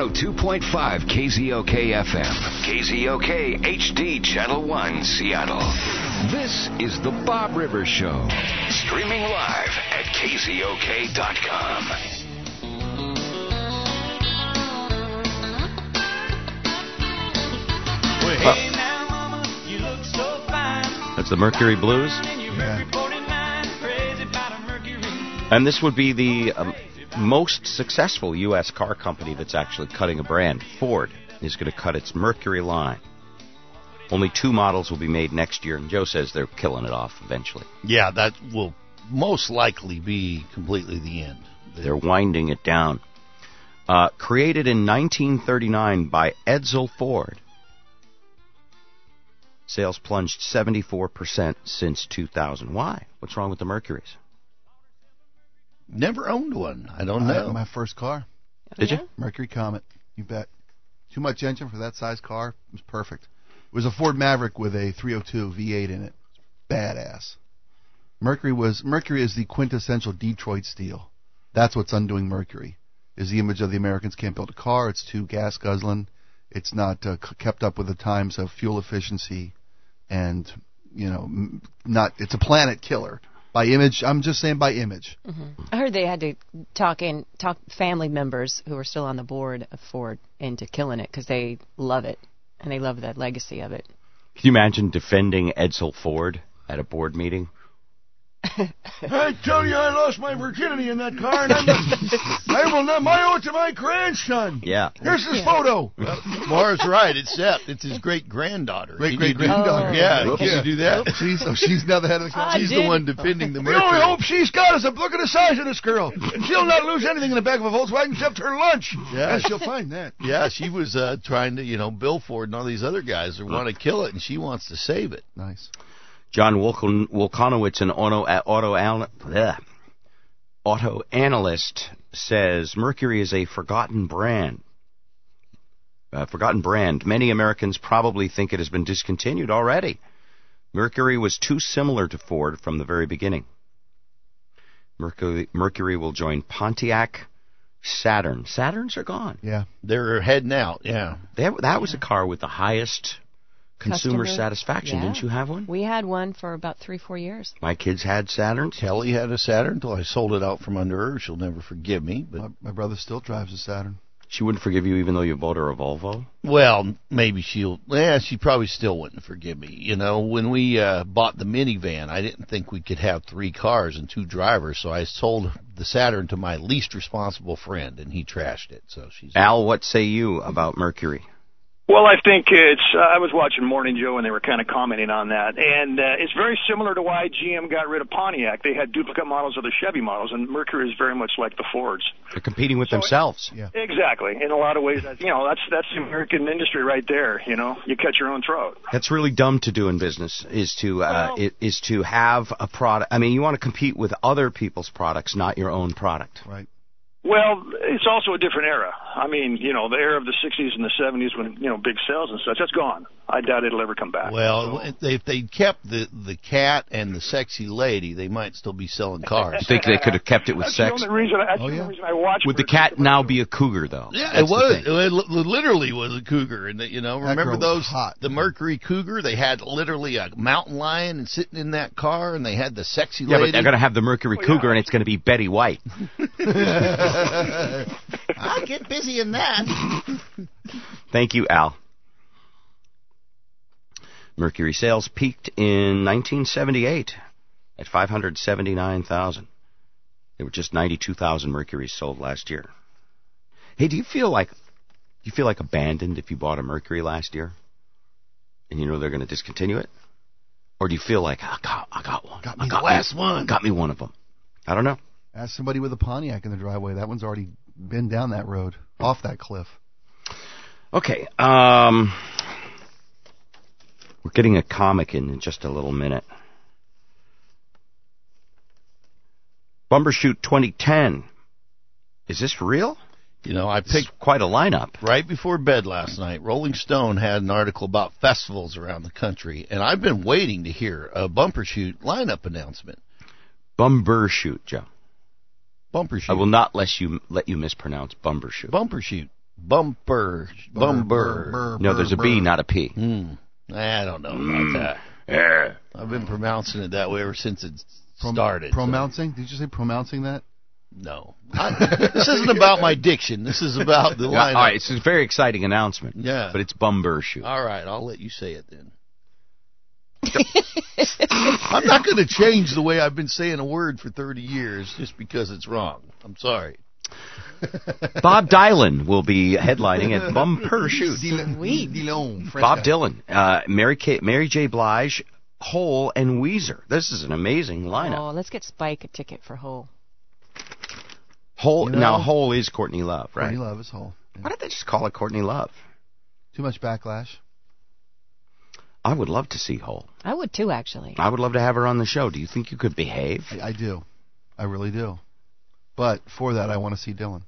102.5 KZOK FM, KZOK HD Channel 1, Seattle. This is The Bob Rivers Show, streaming live at KZOK.com. That's the Mercury Blues. Yeah. And this would be the most successful U.S. car company that's actually cutting a brand. Ford is going to cut its Mercury line. Only 2 models will be made next year, and Joe says they're killing it off eventually. Yeah, that will most likely be completely the end. They're winding it down. Created in 1939 by Edsel Ford. Sales plunged 74% since 2000. Why? What's wrong with the Mercuries? Never owned one. I don't know. I had my first car. Did you? Mercury Comet. You bet. Too much engine for that size car. It was perfect. It was a Ford Maverick with a 302 V8 in it. Badass. Mercury is the quintessential Detroit steel. That's what's undoing Mercury. Is the image of the Americans can't build a car. It's too gas guzzling. It's not kept up with the times of fuel efficiency, and not. It's a planet killer. By image, I'm just saying by image. Mm-hmm. I heard they had to talk family members who are still on the board of Ford into killing it because they love it and they love that legacy of it. Can you imagine defending Edsel Ford at a board meeting? I tell you, I lost my virginity in that car, and I will not. I owe it to my grandson. Yeah. Here's his photo. Maura's right. It's his great-granddaughter. Great-great-granddaughter. Yeah. Can you do that? She's now the head of the company. She's the one defending the The Mercury. only hope she's got is look at the size of this girl. She'll not lose anything in the back of a Volkswagen except her lunch. Yeah. And she'll find that. Yeah, she was trying to, Bill Ford and all these other guys want to kill it, and she wants to save it. Nice. John Wolkonowitz, an auto analyst, says Mercury is a forgotten brand. Many Americans probably think it has been discontinued already. Mercury was too similar to Ford from the very beginning. Mercury will join Pontiac, Saturn. Saturns are gone. Yeah. They're heading out, yeah. That was a car with the highest consumer satisfaction. Yeah. Didn't you have one? We had one for about 3-4 years. My kids had Saturns. Kelly had a Saturn until I sold it out from under her. She'll never forgive me. But My brother still drives a Saturn. She wouldn't forgive you even though you bought her a Volvo? Well, maybe she probably still wouldn't forgive me. When we bought the minivan, I didn't think we could have 3 cars and 2 drivers, so I sold the Saturn to my least responsible friend, and he trashed it. So she's Al, what say you about Mercury? Well, I think I was watching Morning Joe and they were kind of commenting on that. And it's very similar to why GM got rid of Pontiac. They had duplicate models of the Chevy models, and Mercury is very much like the Fords. They're competing with themselves. Yeah. Exactly. In a lot of ways, that's the American industry right there. You cut your own throat. That's really dumb to do in business, is to have a product. I mean, you want to compete with other people's products, not your own product. Right. Well, it's also a different era. I mean, the era of the 60s and the 70s when, big sales and such, that's gone. I doubt it'll ever come back. Well, if they kept the cat and the sexy lady, they might still be selling cars. You think they could have kept it with That's sex? the only reason I watched. Would the cat now be a cougar, though? Yeah, That's it was. the thing. It literally was a cougar, and remember girl was those hot. the Mercury Cougar? They had literally a mountain lion and sitting in that car, and they had the sexy Yeah, lady. but they're going to have the Mercury Cougar, and it's going to be Betty White. I'll get busy in that. Thank you, Al. Mercury sales peaked in 1978 at 579,000. There were just 92,000 Mercuries sold last year. Hey, do you feel like abandoned if you bought a Mercury last year and they're going to discontinue it? Or do you feel like, I got one. Got me the last one. Got me one of them. I don't know. Ask somebody with a Pontiac in the driveway. That one's already been down that road, off that cliff. Okay. We're getting a comic in just a little minute. Bumbershoot 2010. Is this real? I picked quite a lineup. Right before bed last night, Rolling Stone had an article about festivals around the country, and I've been waiting to hear a Bumbershoot lineup announcement. Bumbershoot, Joe. Bumbershoot. I will not let you mispronounce Bumbershoot. Bumbershoot. Bumper. No, there's a B, not a P. I don't know about that. I've been pronouncing it that way ever since it started. Pronouncing? Did you say pronouncing that? No. This isn't about my diction. This is about the lineup. All right, it's a very exciting announcement. Yeah. But it's Bumbershoot. All right, I'll let you say it then. I'm not going to change the way I've been saying a word for 30 years just because it's wrong. I'm sorry. Bob Dylan will be headlining at Bumbershoot. Bob Dylan, Mary J. Blige, Hole, and Weezer. This is an amazing lineup. Oh, let's get Spike a ticket for Hole. Hole, now Hole is Courtney Love, right? Courtney Love is Hole. Yeah. Why did they just call it Courtney Love? Too much backlash. I would love to see Hole. I would too, actually. I would love to have her on the show. Do you think you could behave? I do. I really do. But for that, I want to see Dylan.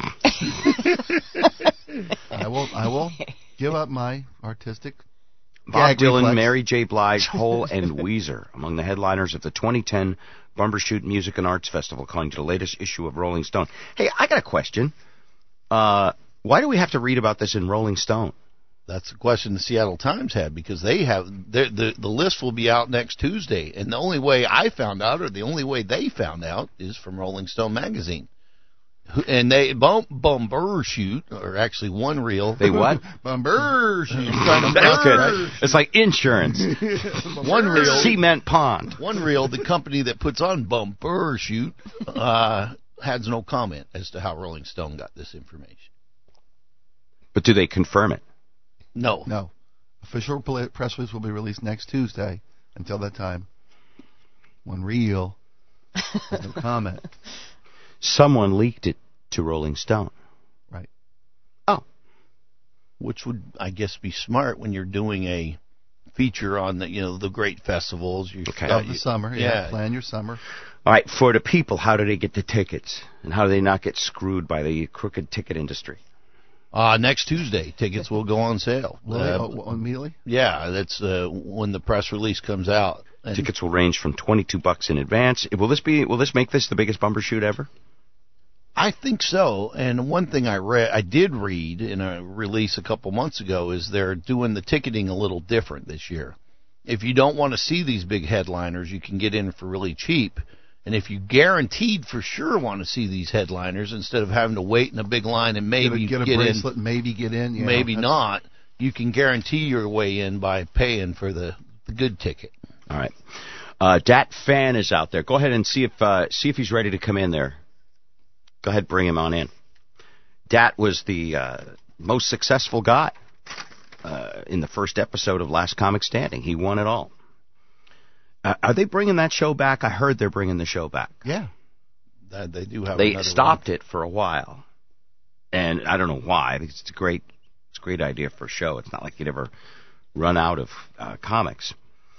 I will give up my artistic. Bob Dylan, reflex. Mary J. Blige, Hole, and Weezer among the headliners of the 2010 Bumbershoot Music and Arts Festival, according to the latest issue of Rolling Stone. Hey, I got a question. Why do we have to read about this in Rolling Stone? That's the question the Seattle Times had, because they have the list will be out next Tuesday, and the only way I found out, or the only way they found out, is from Rolling Stone magazine. And they Bumbershoot, or actually one reel. They what? Bumbershoot. That's good. It's like insurance. One reel. Cement pond. One reel. The company that puts on Bumbershoot has no comment as to how Rolling Stone got this information. But do they confirm it? No. No. Official press release will be released next Tuesday. Until that time, one reel. No comment. Someone leaked it to Rolling Stone. Right. Oh. Which would, I guess, be smart when you're doing a feature on the great festivals. Of the summer. Yeah. Plan your summer. All right. For the people, how do they get the tickets? And how do they not get screwed by the crooked ticket industry? Next Tuesday, tickets will go on sale. Immediately? Yeah, that's when the press release comes out. And tickets will range from $22 in advance. Will this make this the biggest Bumbershoot ever? I think so. And one thing I did read in a release a couple months ago is they're doing the ticketing a little different this year. If you don't want to see these big headliners, you can get in for really cheap. And if you guaranteed for sure want to see these headliners, instead of having to wait in a big line and maybe get a bracelet, maybe get in, maybe not, you can guarantee your way in by paying for the good ticket. All right. Dat Fan is out there. Go ahead and see if he's ready to come in there. Go ahead, bring him on in. Dat was the most successful guy in the first episode of Last Comic Standing. He won it all. Are they bringing that show back? I heard they're bringing the show back. Yeah. They do have. They stopped it for a while, and I don't know why. It's a great idea for a show. It's not like you'd ever run out of comics.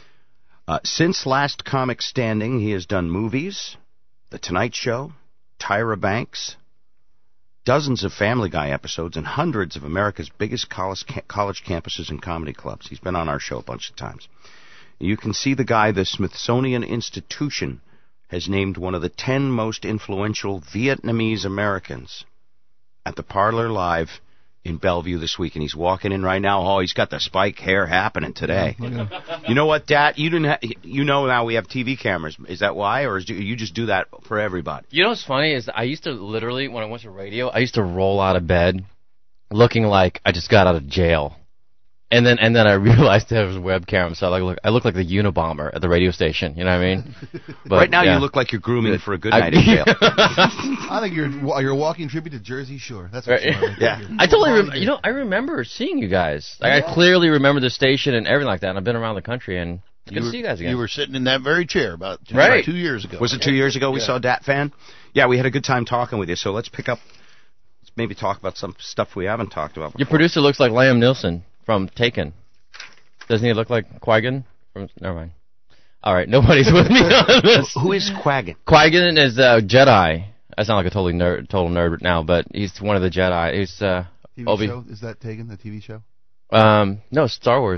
Since Last Comic Standing, he has done movies, The Tonight Show, Tyra Banks, dozens of Family Guy episodes, and hundreds of America's biggest college campuses and comedy clubs. He's been on our show a bunch of times. You can see the guy the Smithsonian Institution has named one of the 10 most influential Vietnamese Americans at the Parlor Live in Bellevue this week, and he's walking in right now. Oh, he's got the spike hair happening today. You know what, Dat? Now we have TV cameras. Is that why, or do you just do that for everybody? You know what's funny is I used to literally, when I went to radio, I used to roll out of bed looking like I just got out of jail. And then I realized there was a webcam, so I look like the Unabomber at the radio station. You know what I mean? But, right now, you look like you're grooming for a good night in jail. I think you're a walking tribute to Jersey Shore. That's what you are. Yeah. I totally remember. I remember seeing you guys. Like, I clearly remember the station and everything like that. And I've been around the country, and it's good to see you guys again. You were sitting in that very chair about 2 years ago. Was it 2 years ago we saw Dat Fan? Yeah, we had a good time talking with you. So let's maybe talk about some stuff we haven't talked about before. Your producer looks like Liam Neeson from Taken. Doesn't he look like Qui-Gon? Never mind. All right, nobody's with me on this. Who is Qui-Gon? Qui-Gon is a Jedi. I sound like a total nerd now, but he's one of the Jedi. He's TV show? Is that Taken, the TV show? No, Star Wars.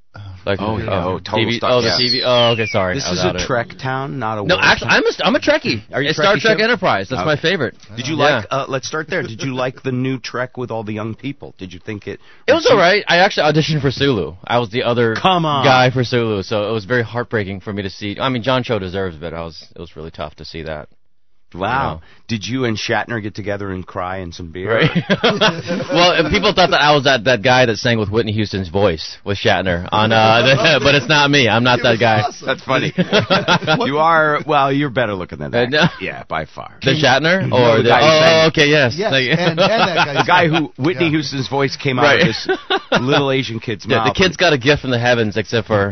Like Total TV, Star. Oh, the Yes. TV. Oh, okay, sorry. This I was is a out of it. Trek town, not a No, war actually, town. I'm a Trekkie. Are you a Star Trekkie Trek too? Enterprise. That's my Okay. favorite. Did you like? Let's start there. Did you like the new Trek with all the young people? Did you think it? It was all right. I actually auditioned for Sulu. I was the other Come on. guy for Sulu, so it was very heartbreaking for me to see. I mean, John Cho deserves it, but it was really tough to see that. Wow. You know. Did you and Shatner get together and cry and some beer? Right. Well, and people thought that I was that guy that sang with Whitney Houston's voice with Shatner on, but it's not me. I'm not that guy. Awesome. That's funny. You are, well, you're better looking than that. No. Yeah, by far. The Shatner? No, Or the guy who sang- okay, yes. Yes, Thank you. and that guy. The guy who Whitney Houston's voice came out Right. of this little Asian kid's Yeah, mouth. the kid's got a gift from the heavens, except for,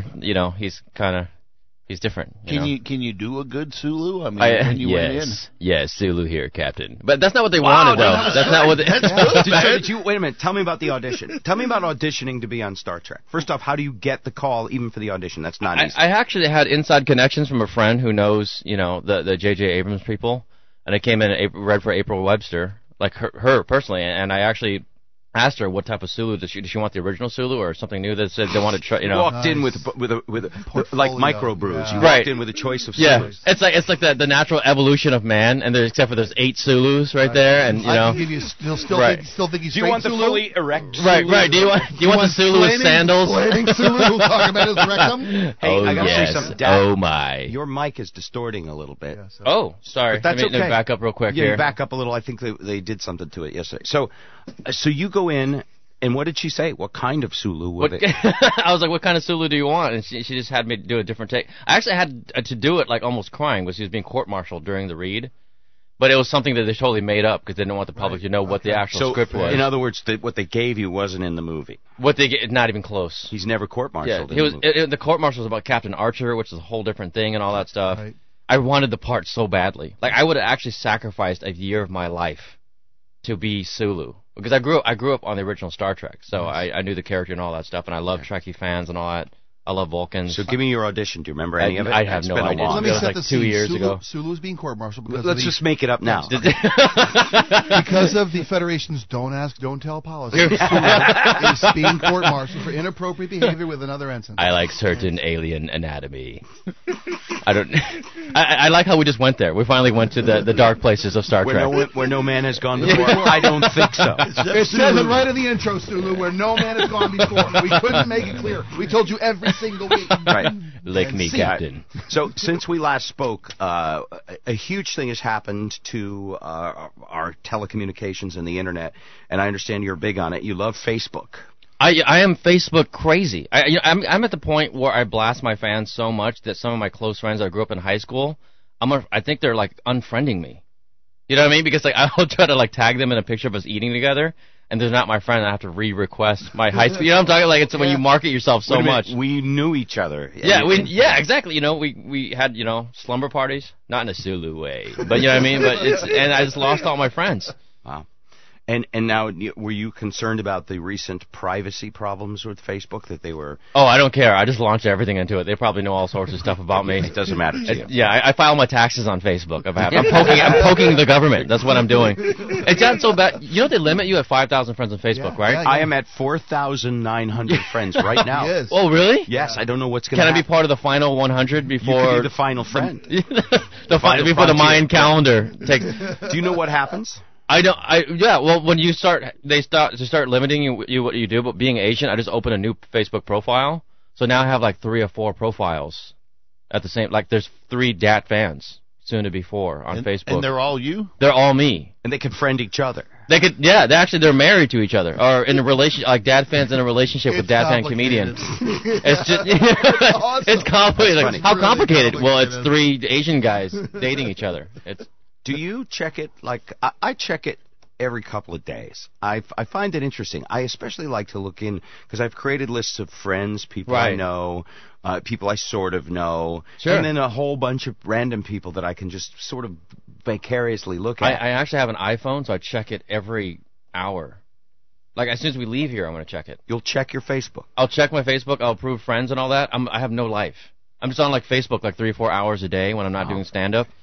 he's different. Can you do a good Sulu? I mean, when you went in. Yes, Sulu here, Captain. But that's not what they wanted, though. That's not what. Did you wait a minute? Tell me about the audition. Tell me about auditioning to be on Star Trek. First off, how do you get the call even for the audition? That's not easy. I actually had inside connections from a friend who knows, the J.J. Abrams people, and I came in and read for April Webster, like her personally, and I actually asked her what type of Sulu did she want, the original Sulu or something new that said they wanted to try, You walked in with a like microbrews. Yeah. You Right. walked in with a choice of Yeah, Sulus. it's like the natural evolution of man, and except for there's 8 Sulus right there, and I can give you still Right. think he's Do you want the Sulu? fully erect right. Sulu? Do you want the Sulu with sandals? Flaming Sulu talking about his rectum? Hey, Oh I gotta yes. say something. Dad, Oh my. your mic is distorting a little bit. Yeah, so- Oh, sorry. But that's let me okay. back up real quick Yeah, here. you back up a little. I think they did something to it yesterday. So you go in, and what did she say? What kind of Sulu would it? I was like, what kind of Sulu do you want? And she just had me do a different take. I actually had to do it like almost crying because she was being court-martialed during the read. But it was something that they totally made up because they didn't want the public to know what the actual So, script was. in other words, what they gave you wasn't in the movie. What they get, not even close. He's never court-martialed. He was. The court-martial was about Captain Archer, which is a whole different thing and all that stuff. Right. I wanted the part so badly. Like I would have actually sacrificed a year of my life to be Sulu because I grew up on the original Star Trek, so I knew the character and all that stuff, and I love Trekkie fans and all that. I love Vulcans. So give me your audition. Do you remember any of it? I have It's no been a idea. while. Let me It was set like the 2 scene. years ago. Sulu's being court-martialed because Let's of the, just make it up now. because of the Federation's Don't Ask, Don't Tell policy. Sulu is being court-martialed for inappropriate behavior with another ensign. I like certain alien anatomy. I don't. I like how we just went there. We finally went to the dark places of Star Trek. Where no man has gone before. I don't think so. It says it right in the intro, Sulu, where no man has gone before. We couldn't make it clear. We told you every single week. Right. Lick me, See, Captain. So since we last spoke, a huge thing has happened to our telecommunications and the internet, and I understand you're big on it. You love Facebook. I am Facebook crazy. I'm at the point where I blast my fans so much that some of my close friends that I grew up in high school, I think they're like unfriending me. You know what I mean? Because like I'll try to like tag them in a picture of us eating together, and they're not my friend. I have to re-request my high school. You know what I'm talking? Like it's when you market yourself so Wait a minute, much. we knew each other. Yeah, exactly. You know, we had slumber parties, not in a Sulu way, but you know what I mean. But and I just lost all my friends. Wow. And now, were you concerned about the recent privacy problems with Facebook that they were? Oh, I don't care. I just launched everything into it. They probably know all sorts of stuff about me. It doesn't matter to you. Yeah, I file my taxes on Facebook. I'm poking the government. That's what I'm doing. It's gotten so bad. You know they limit you at 5,000 friends on Facebook, right? I am at 4,900 friends right now. Yes. Oh, really? Yes, I don't know what's going to Can happen. I be part of the final 100 You before could be the final friend. before the frontier. Mayan calendar takes? Do you know what happens? Well, when you start limiting you what you do, but being Asian, I just open a new Facebook profile. So now I have like 3 or 4 profiles at the same. Like there's 3 DAT fans, soon to be 4 on Facebook. And they're all you? They're all me. And they can friend each other. They could, they're married to each other, or in a relationship, like dad fans in a relationship with dad fan comedian. It's just, it's complicated. Like, how Really complicated? Well, it's complicated. 3 Asian guys dating each other. Do you check it? Like I check it every couple of days. I find it interesting. I especially like to look in because I've created lists of friends, people I Right. know, people I sort of know, Sure. and then a whole bunch of random people that I can just sort of vicariously look at. I actually have an iPhone, so I check it every hour. Like as soon as we leave here, I'm going to check it. You'll check your Facebook. I'll check my Facebook. I'll approve friends and all that. I have no life. I'm just on like Facebook like 3 or 4 hours a day when I'm not doing stand up.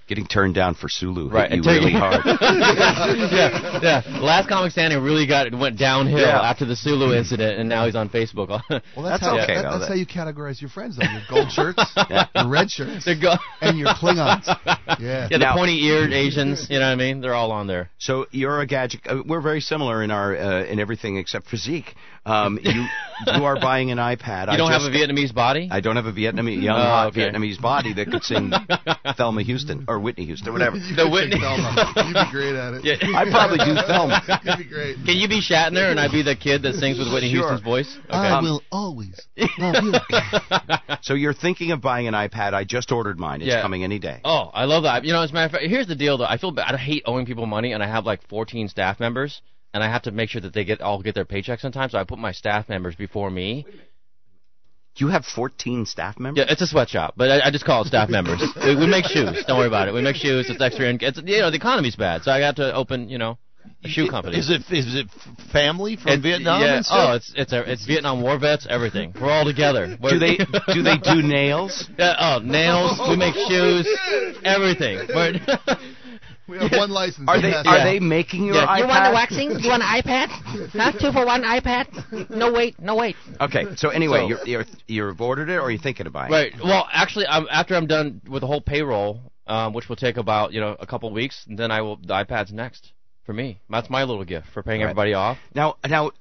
Getting turned down for Sulu Right, hit you really hard. yeah. Last Comic Standing really went downhill Yeah. after the Sulu incident, and now he's on Facebook. Well, That's okay, though. That's how you categorize your friends, though. Your gold shirts, your red shirts, The and your Klingons. Yeah. the Now- pointy-eared Asians, you know what I mean? They're all on there. So you're a gadget. We're very similar in our in everything except physique. You are buying an iPad. You don't have a Vietnamese body? I don't have a young hot Vietnamese body that could sing Thelma Houston or Whitney Houston, whatever. The Whitney. You'd be great at it. Yeah. I probably do Thelma. You'd be great. Can you be Shatner and I be the kid that sings with Whitney Sure. Houston's voice? Okay. I will always love you. So you're thinking of buying an iPad. I just ordered mine. It's Yeah. coming any day. Oh, I love that. You know, as a matter of fact, here's the deal, though. I feel bad. I hate owing people money, and I have like 14 staff members, and I have to make sure that they all get their paychecks on time, so I put my staff members before me. You have 14 staff members? Yeah, it's a sweatshop, but I just call it staff members. We make shoes. Don't worry about it. We make shoes. It's extra. It's, the economy's bad, so I got to open, a shoe company. Is it family from Vietnam? Yeah. And stuff? Oh, it's Vietnam War vets. Everything. We're all together. Do they do nails? Yeah, nails. We make shoes. Everything. We have one license. Are they making your iPad? You want a waxing? You want an iPad? Huh? 2 for 1 iPad? No wait. Okay. So anyway, you've ordered it, or are you thinking of buying it? Right. Well, actually, after I'm done with the whole payroll, which will take about a couple of weeks, then the iPad's next for me. That's my little gift for paying everybody off. Now,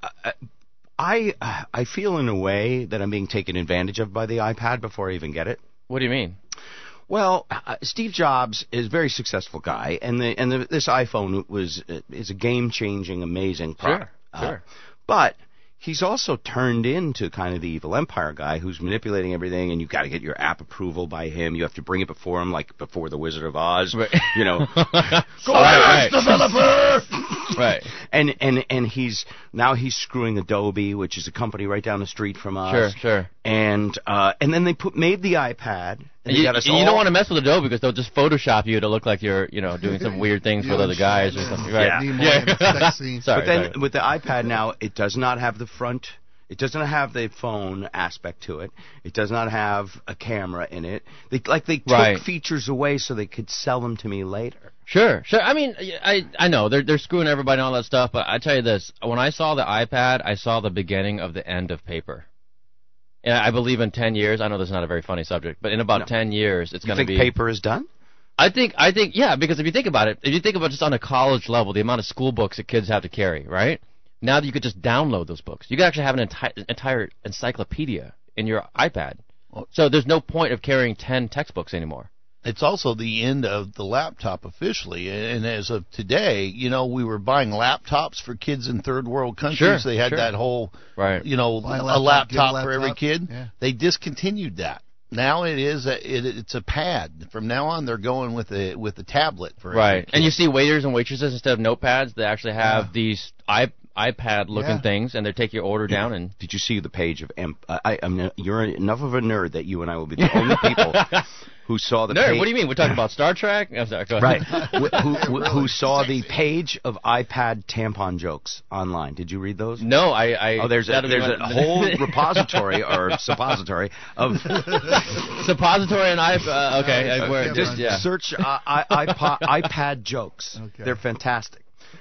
I feel in a way that I'm being taken advantage of by the iPad before I even get it. What do you mean? Well, Steve Jobs is a very successful guy, and this iPhone is a game-changing, amazing product. Sure. But he's also turned into kind of the evil empire guy who's manipulating everything, and you've got to get your app approval by him. You have to bring it before him, like before the Wizard of Oz. Right. Go right. developer! Right. And he's screwing Adobe, which is a company right down the street from us. Sure. And then they made the iPad. And you don't want to mess with Adobe because they'll just Photoshop you to look like you're, doing some weird things with other guys or something. Right. But then with the iPad now, it does not have the front. It doesn't have the phone aspect to it. It does not have a camera in it. They took features away so they could sell them to me later. Sure. I mean, I know they're screwing everybody and all that stuff, but I tell you this: when I saw the iPad, I saw the beginning of the end of paper. And I believe in 10 years. I know this is not a very funny subject, but in about 10 years, it's going to be. You think paper is done? I think, yeah, because if you think about it, just on a college level, the amount of school books that kids have to carry, right? Now that you could just download those books, you could actually have an entire encyclopedia in your iPad. So there's no point of carrying 10 textbooks anymore. It's also the end of the laptop officially, and as of today, we were buying laptops for kids in third world countries. Sure, they had that whole, right. A laptop for every kid. Yeah. They discontinued that. Now it's a pad. From now on, they're going with a tablet for every kid. And you see waiters and waitresses instead of notepads, they actually have these iPad-looking things, and they take your order down. And did you see the page of? You're enough of a nerd that you and I will be the only people who saw the nerd. page. What do you mean? We're talking about Star Trek? I'm sorry, go right. ahead. who saw the page of iPad tampon jokes online? Did you read those? No, there's a whole repository or suppository of suppository and iPad. Okay, just search iPad jokes. Okay. They're fantastic.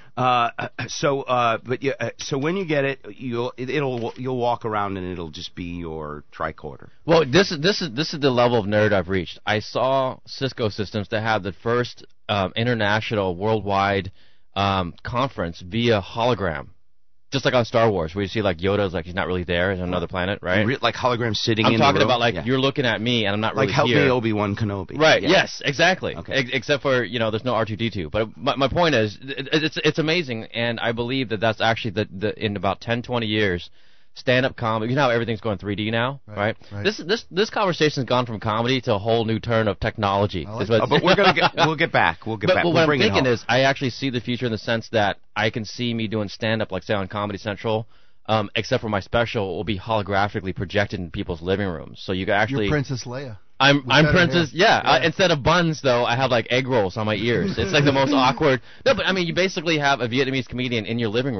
So when you get it, you'll walk around and it'll just be your tricorder. Well, this is the level of nerd I've reached. I saw Cisco Systems that have the first international worldwide conference via hologram. Just like on Star Wars, where you see like Yoda's like he's not really there, he's on another planet, right? Like hologram sitting in the room? I'm talking about you're looking at me and I'm not really like help here. me Obi-Wan Kenobi. Right, yeah. Yes, exactly. Okay. Except for, there's no R2-D2. But my point is, it's amazing, and I believe that's actually in about 10, 20 years, stand-up comedy, you know how everything's going 3D now, right? This conversation's gone from comedy to a whole new turn of technology. But we'll get back. We'll get back. What I'm thinking is, I actually see the future in the sense that I can see me doing stand-up, like say on Comedy Central, except for my special will be holographically projected in people's living rooms. So you can actually... You're Princess Leia. I'm Princess, instead of buns, though, I have like egg rolls on my ears. It's like the most awkward... No, but I mean, you basically have a Vietnamese comedian in your living room,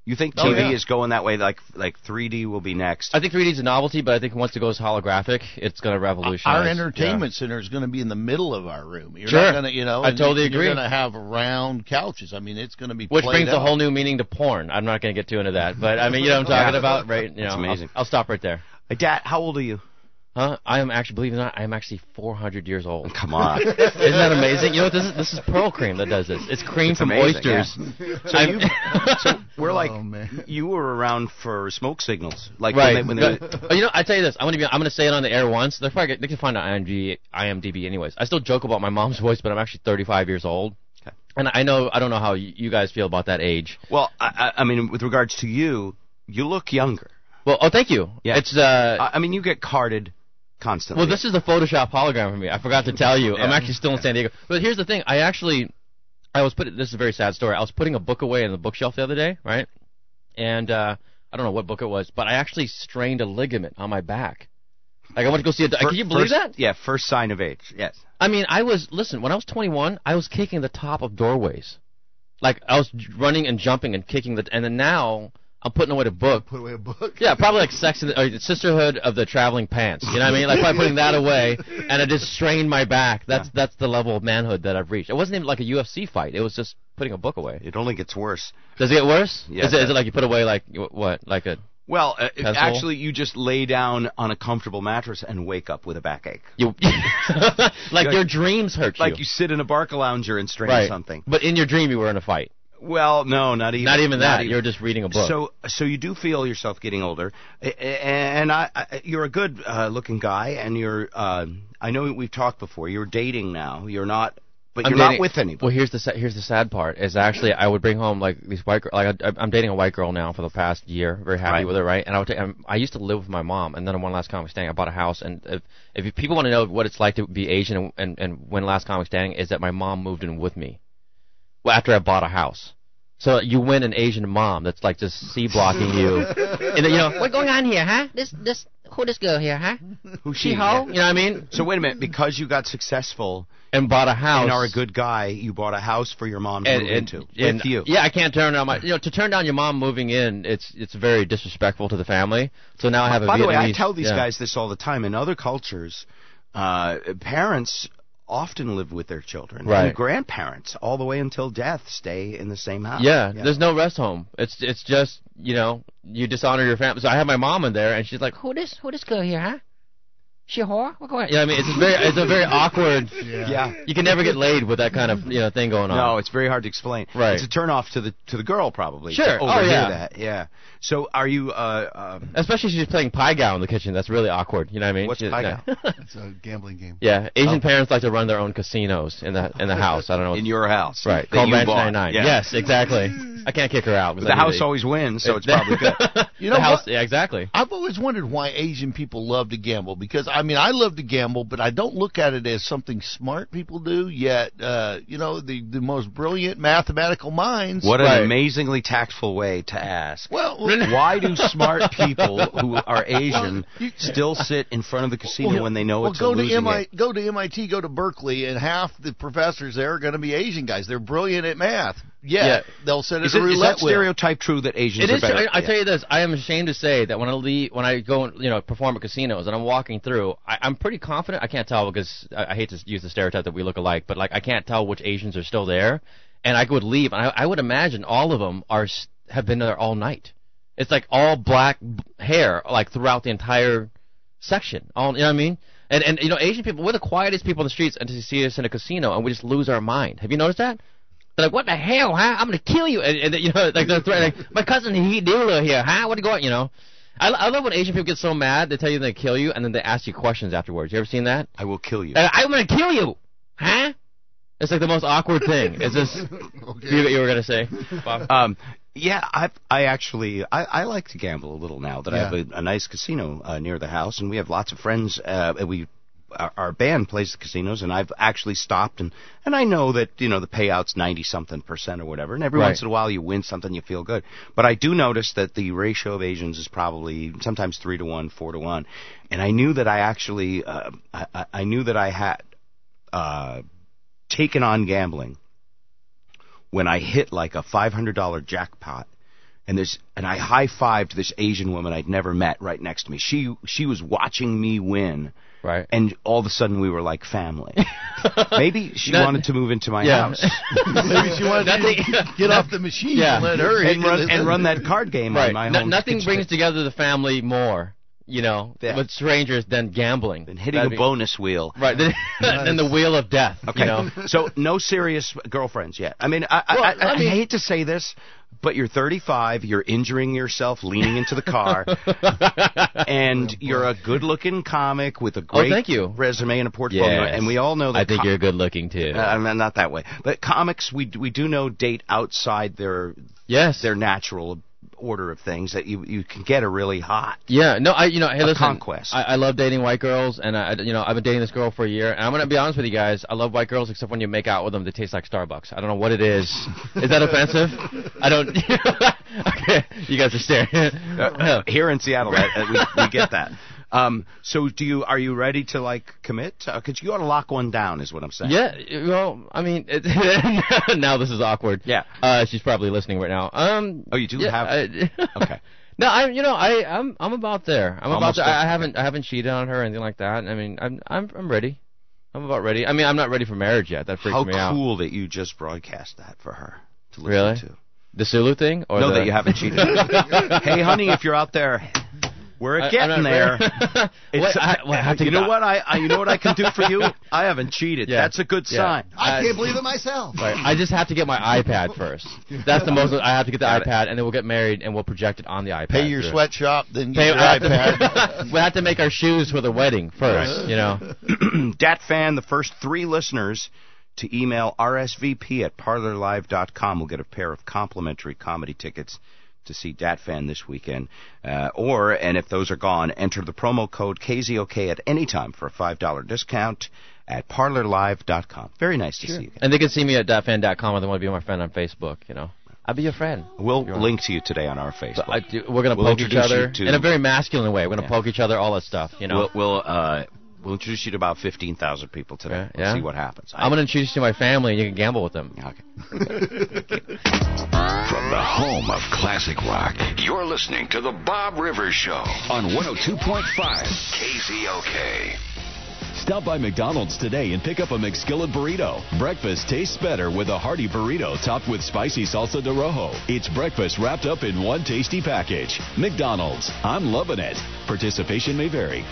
You think Oh, TV yeah. is going that way? Like 3D will be next. I think 3D is a novelty, but I think once it goes holographic, it's going to revolutionize. Our entertainment center is going to be in the middle of our room. You're Sure. not going to, I totally agree. You're going to have round couches. I mean, it's going to be Which played brings a out. whole new meaning to porn. I'm not going to get too into that, but I mean, you know what I'm talking about, right? You know, That's amazing. I'll stop right there. Hey, Dad, how old are you? Huh? I am actually, believe it or not, I am actually 400 years old. Come on. Isn't that amazing? You know what this is? This is Pearl Cream that does this. It's cream It's from amazing, oysters. Yeah. So we're like, Oh, man. you were around for smoke signals, like Right. when they But, you know, I tell you this. I'm gonna say it on the air once. They can find it on IMDb anyways. I still joke about my mom's voice, but I'm actually 35 years old. Okay. And I don't know how you guys feel about that age. Well, I mean, with regards to you, you look younger. Well, oh, thank you. Yeah. It's I mean, you get carded constantly. well, this is the Photoshop hologram for me. I forgot to tell you. I'm Yeah. actually still in San Diego. But here's the thing. This is a very sad story. I was putting a book away in the bookshelf the other day, right? And I don't know what book it was, but I actually strained a ligament on my back. Like I went to go see a doctor. Can you believe that? Yeah, first sign of age. Yes. I mean, listen, when I was 21, I was kicking the top of doorways. Like I was running and jumping and kicking and then now I'm putting away the book. Put away a book. Yeah, probably like Sisterhood of the Traveling Pants. You know what I mean? Like probably putting that away, and it just strained my back. That's the level of manhood that I've reached. It wasn't even like a UFC fight. It was just putting a book away. It only gets worse. Does it get worse? Yeah, Is it like you put away like what? Like a Well, Pencil? actually, you just lay down on a comfortable mattress and wake up with a backache. like your dreams hurt you. Like you sit in a Barca lounger and strain right. something. But in your dream, you were in a fight. Well, no, not even. Not even that. even. You're just reading a book. So you do feel yourself getting older, and you're a good looking guy, and you're. I know we've talked before. You're dating now. You're not, but you're not with anybody. Well, here's the sad part is actually I would bring home like these white girl. Like I'm dating a white girl now for the past year. Very happy Right. with her, right? And I used to live with my mom, and then on one last comic standing, I bought a house. And if people want to know what it's like to be Asian and when last comic standing is that my mom moved in with me. Well, after I bought a house. So you win an Asian mom that's like just C-blocking you. And then, you know, What's going on here, huh? Who this girl here, huh? Who's she she? hoe? Yeah. You know what I mean? So wait a minute, because you got successful And bought a house. and are a good guy, you bought a house for your mom to move into and, with you. Yeah, I can't turn down to turn down your mom moving in. It's very disrespectful to the family. So now I have a By the way, I Vietnamese- tell these yeah. guys this all the time. In other cultures, parents often live with their children, Right. and grandparents all the way until death stay in the same house. Yeah, there's no rest home. It's just you dishonor your family. So I have my mom in there, and she's like, Who this girl here, huh? She a whore? What going on? you know what I mean? It's a very awkward. Yeah. You can never get laid with that kind of thing going on. No, it's very hard to explain. Right. It's a turn off to the girl probably. Sure. To Oh, overhear yeah. that. Yeah. So are you? Especially if she's playing Pai Gow in the kitchen. That's really awkward. You know what I mean? What's She- Pai yeah. Gow? It's a gambling game. Yeah, Asian Oh. parents like to run their own casinos in the house. I don't know. In your house, right? that Called you Ranch bought. 99. Yeah. Yes, exactly. I can't kick her out. The house always wins, so it's probably good. You know the house, what? yeah, exactly. I've always wondered why Asian people love to gamble, because I mean I love to gamble, but I don't look at it as something smart people do. Yet, the most brilliant mathematical minds. What an Right. amazingly tactful way to ask. Well, Why do smart people who are Asian still sit in front of the casino when they know it's a losing game? Go to MIT, go to Berkeley, and half the professors there are going to be Asian guys. They're brilliant at math. Yeah. They'll set it Is a that roulette wheel. stereotype true that Asians It are is. better? I tell you this. I am ashamed to say that when I go and perform at casinos and I'm walking through, I'm pretty confident. I can't tell because I hate to use the stereotype that we look alike, but like I can't tell which Asians are still there. And I would leave, and I would imagine all of them have been there all night. It's like all black hair, like throughout the entire section. You know what I mean? And Asian people, we're the quietest people in the streets until you see us in a casino, and we just lose our mind. Have you noticed that? They're like, what the hell, huh? I'm gonna kill you, and like they're threatening. My cousin Hidula here, huh? What are you going? I love when Asian people get so mad they tell you they kill you, and then they ask you questions afterwards. You ever seen that? I will kill you. I'm gonna kill you, huh? It's like the most awkward thing. Is this you were gonna say, Bob? Yeah, I actually like to gamble a little now that I have a nice casino near the house, and we have lots of friends. Our band plays the casinos, and I've actually stopped, and I know that the payout's 90-something% or whatever, and every Right. once in a while you win something, you feel good. But I do notice that the ratio of Asians is probably sometimes 3-to-1, 4-to-1, and I knew that I actually I knew that I had taken on gambling when I hit like a $500 jackpot and I high-fived this Asian woman I'd never met right next to me. She was watching me win. Right. And all of a sudden we were like family. Maybe she wanted to move into my house. Maybe she wanted to get off the machine and let her and run that card game on my home. Nothing brings together the family more, with strangers than gambling. Than hitting a bonus wheel. Right. Than the wheel of death. Okay. So no serious girlfriends yet. I mean, I hate to say this, but you're 35, you're injuring yourself leaning into the car, and you're a good-looking comic with a great resume and a portfolio, and we all know that... I think you're good-looking, too. I'm not that way. But comics, we do know date outside their natural order of things, that you can get a really hot. Yeah, no, hey, listen, conquest. I love dating white girls, and I've been dating this girl for a year, and I'm gonna be honest with you guys, I love white girls except when you make out with them, they taste like Starbucks. I don't know what it is. Is that offensive? I don't. Okay, you guys are staring. Here in Seattle, we get that. So are you ready to commit? Because you ought to lock one down, is what I'm saying. Yeah, well, I mean, now this is awkward. Yeah. She's probably listening right now. Oh, you do have. Okay. No, I'm about there. Almost about there. I haven't cheated on her or anything like that. I mean, I'm ready. I'm about ready. I mean, I'm not ready for marriage yet. That freaks me out. How cool that you just broadcast that for her to listen really? to. The Sulu thing? Or no, that you haven't cheated. Hey, honey, if you're out there. We're getting there. You know what I can do for you? I haven't cheated. Yeah. That's a good sign. I can't believe it myself. Right. I just have to get my iPad first. That's the most. I have to get the iPad, and then we'll get married, and we'll project it on the iPad. Pay your sweatshop, then get your iPad. We'll have to make our shoes for the wedding first. Dat Fan, the first 3 listeners to email RSVP at parlorlive.com will get a pair of complimentary comedy tickets to see Dat Fan this weekend. And if those are gone, enter the promo code KZOK at any time for a $5 discount at parlorlive.com. Very nice to see you guys. And they can see me at datfan.com if they want to be my friend on Facebook, I'll be your friend. We'll link to you today on our Facebook. We're going to poke each other in a very masculine way. We're going to poke each other, all that stuff, We'll introduce you to about 15,000 people today. We'll see what happens. I'm going to introduce you to my family, and you can gamble with them. Okay. From the home of classic rock, you're listening to The Bob Rivers Show on 102.5 KZOK. Stop by McDonald's today and pick up a McSkillet burrito. Breakfast tastes better with a hearty burrito topped with spicy salsa de rojo. It's breakfast wrapped up in one tasty package. McDonald's. I'm loving it. Participation may vary.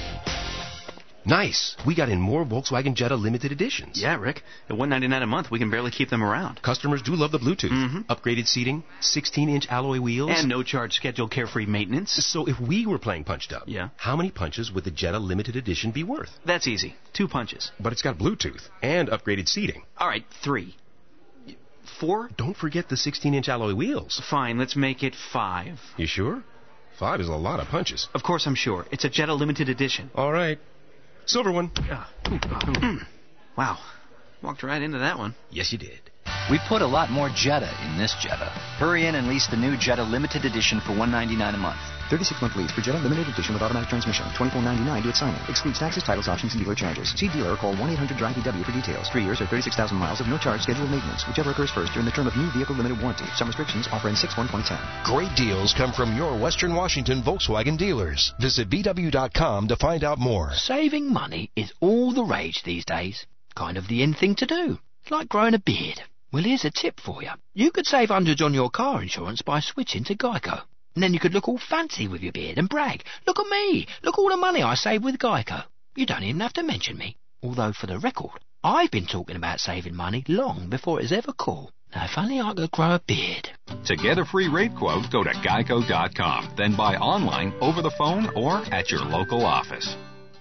Nice. We got in more Volkswagen Jetta limited editions. Yeah, Rick. At $199 a month, we can barely keep them around. Customers do love the Bluetooth. Mm-hmm. Upgraded seating, 16-inch alloy wheels. And no-charge scheduled carefree maintenance. So if we were playing Punched Up, how many punches would the Jetta limited edition be worth? That's easy. 2 punches. But it's got Bluetooth and upgraded seating. All right, 3. 4? Don't forget the 16-inch alloy wheels. Fine, let's make it 5. You sure? 5 is a lot of punches. Of course I'm sure. It's a Jetta limited edition. All right. Silver one. Wow. Walked right into that one. Yes, you did. We put a lot more Jetta in this Jetta. Hurry in and lease the new Jetta limited edition for $199 a month. 36-month lease for Jetta limited edition with automatic transmission. $24.99 at signing. Excludes taxes, titles, options, and dealer charges. See dealer or call 1-800-DRIVE-EW for details. 3 years or 36,000 miles of no-charge scheduled maintenance, whichever occurs first during the term of new vehicle limited warranty. Some restrictions offer in 6/1/2010. Great deals come from your Western Washington Volkswagen dealers. Visit VW.com to find out more. Saving money is all the rage these days. Kind of the in thing to do. It's like growing a beard. Well, here's a tip for you. You could save hundreds on your car insurance by switching to Geico. And then you could look all fancy with your beard and brag. Look at me. Look all the money I saved with Geico. You don't even have to mention me. Although, for the record, I've been talking about saving money long before it was ever cool. Now, if only I could grow a beard. To get a free rate quote, go to Geico.com. Then buy online, over the phone, or at your local office.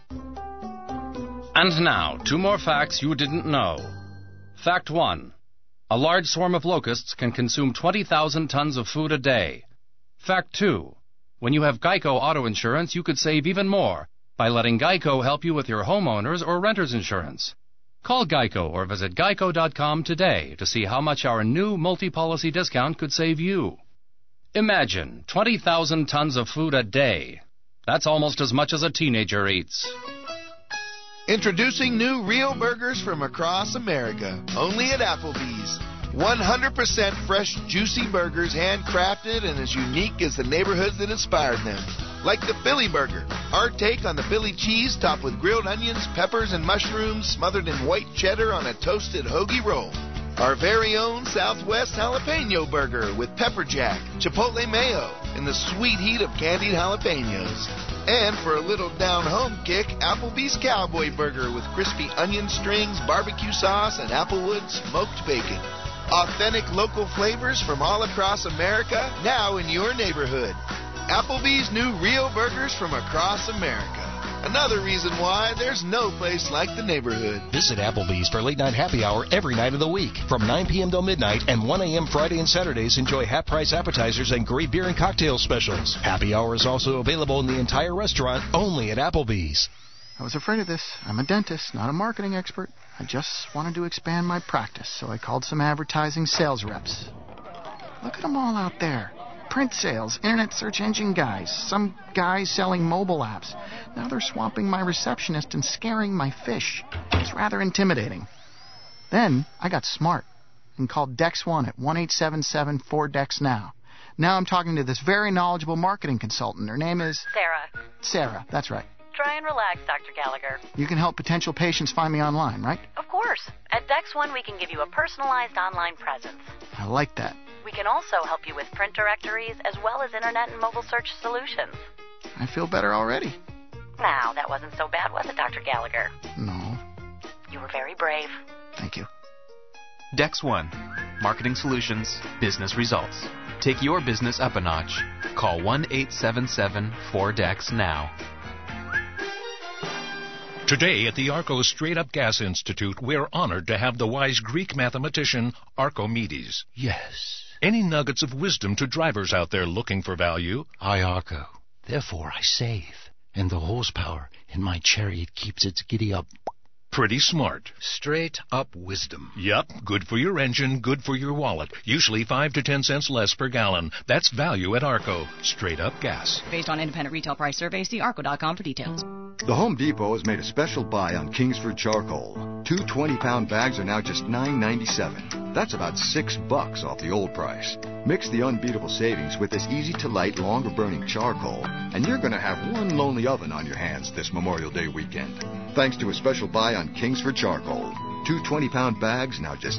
And now, 2 more facts you didn't know. Fact 1. A large swarm of locusts can consume 20,000 tons of food a day. Fact 2. When you have Geico auto insurance, you could save even more by letting Geico help you with your homeowners or renters insurance. Call Geico or visit Geico.com today to see how much our new multi-policy discount could save you. Imagine 20,000 tons of food a day. That's almost as much as a teenager eats. Introducing new real burgers from across America, only at Applebee's. 100% fresh, juicy burgers, handcrafted and as unique as the neighborhoods that inspired them. Like the Philly Burger, our take on the Philly cheese topped with grilled onions, peppers, and mushrooms smothered in white cheddar on a toasted hoagie roll. Our very own Southwest Jalapeno Burger with pepper jack, chipotle mayo, and the sweet heat of candied jalapenos. And for a little down-home kick, Applebee's Cowboy Burger with crispy onion strings, barbecue sauce, and Applewood smoked bacon. Authentic local flavors from all across America, now in your neighborhood. Applebee's new real burgers from across America. Another reason why there's no place like the neighborhood. Visit Applebee's for late night happy hour every night of the week. From 9 p.m. till midnight and 1 a.m. Friday and Saturdays, enjoy half-price appetizers and great beer and cocktail specials. Happy hour is also available in the entire restaurant, only at Applebee's. I was afraid of this. I'm a dentist, not a marketing expert. I just wanted to expand my practice, so I called some advertising sales reps. Look at them all out there. Print sales, internet search engine guys, some guys selling mobile apps. Now they're swamping my receptionist and scaring my fish. It's rather intimidating. Then I got smart and called Dex One at 1-877-4DEX-NOW. Now I'm talking to this very knowledgeable marketing consultant. Her name is... Sarah. Sarah, that's right. Try and relax, Dr. Gallagher. You can help potential patients find me online, right? Of course. At Dex One, we can give you a personalized online presence. I like that. We can also help you with print directories as well as internet and mobile search solutions. I feel better already. Now, that wasn't so bad, was it, Dr. Gallagher? No. You were very brave. Thank you. Dex One. Marketing solutions, business results. Take your business up a notch. Call 1-877-4DEX-NOW. Today at the Arco Straight Up Gas Institute, we're honored to have the wise Greek mathematician Archimedes. Yes. Any nuggets of wisdom to drivers out there looking for value? I, Arco. Therefore I save. And the horsepower in my chariot keeps its giddy up. Pretty smart. Straight up wisdom. Yup. Good for your engine, good for your wallet. Usually 5 to 10 cents less per gallon. That's value at Arco. Straight up gas. Based on independent retail price surveys, see arco.com for details. The Home Depot has made a special buy on Kingsford charcoal. 2 20-pound bags are now just $9.97. That's about $6 off the old price. Mix the unbeatable savings with this easy-to-light, longer-burning charcoal, and you're going to have one lonely oven on your hands this Memorial Day weekend. Thanks to a special buy on Kingsford charcoal. 2 20-pound bags, now just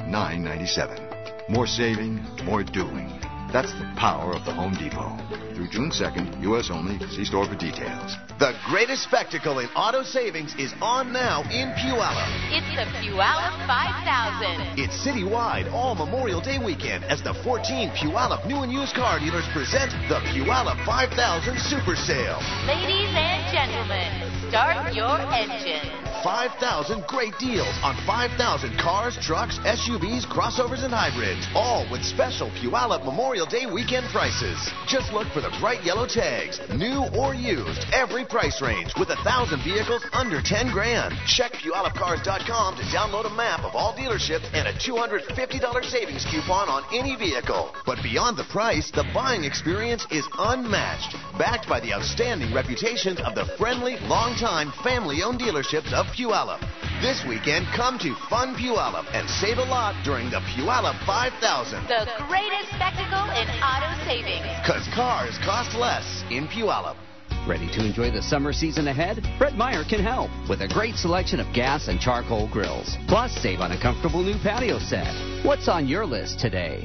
$9.97. More saving, more doing. That's the power of the Home Depot. Through June 2nd, U.S. only. See store for details. The greatest spectacle in auto savings is on now in Puyallup. It's the Puyallup 5000. It's citywide all Memorial Day weekend as the 14 Puyallup new and used car dealers present the Puyallup 5000 Super Sale. Ladies and gentlemen, start your engine. 5,000 great deals on 5,000 cars, trucks, SUVs, crossovers, and hybrids. All with special Puyallup Memorial Day weekend prices. Just look for the bright yellow tags. New or used. Every price range with 1,000 vehicles under 10 grand. Check PuyallupCars.com to download a map of all dealerships and a $250 savings coupon on any vehicle. But beyond the price, the buying experience is unmatched. Backed by the outstanding reputations of the friendly, long-time, family-owned dealerships of Puyallup. This weekend, come to Fun Puyallup and save a lot during the Puyallup 5000. The greatest spectacle in auto savings. Because cars cost less in Puyallup. Ready to enjoy the summer season ahead? Fred Meyer can help with a great selection of gas and charcoal grills. Plus, save on a comfortable new patio set. What's on your list today?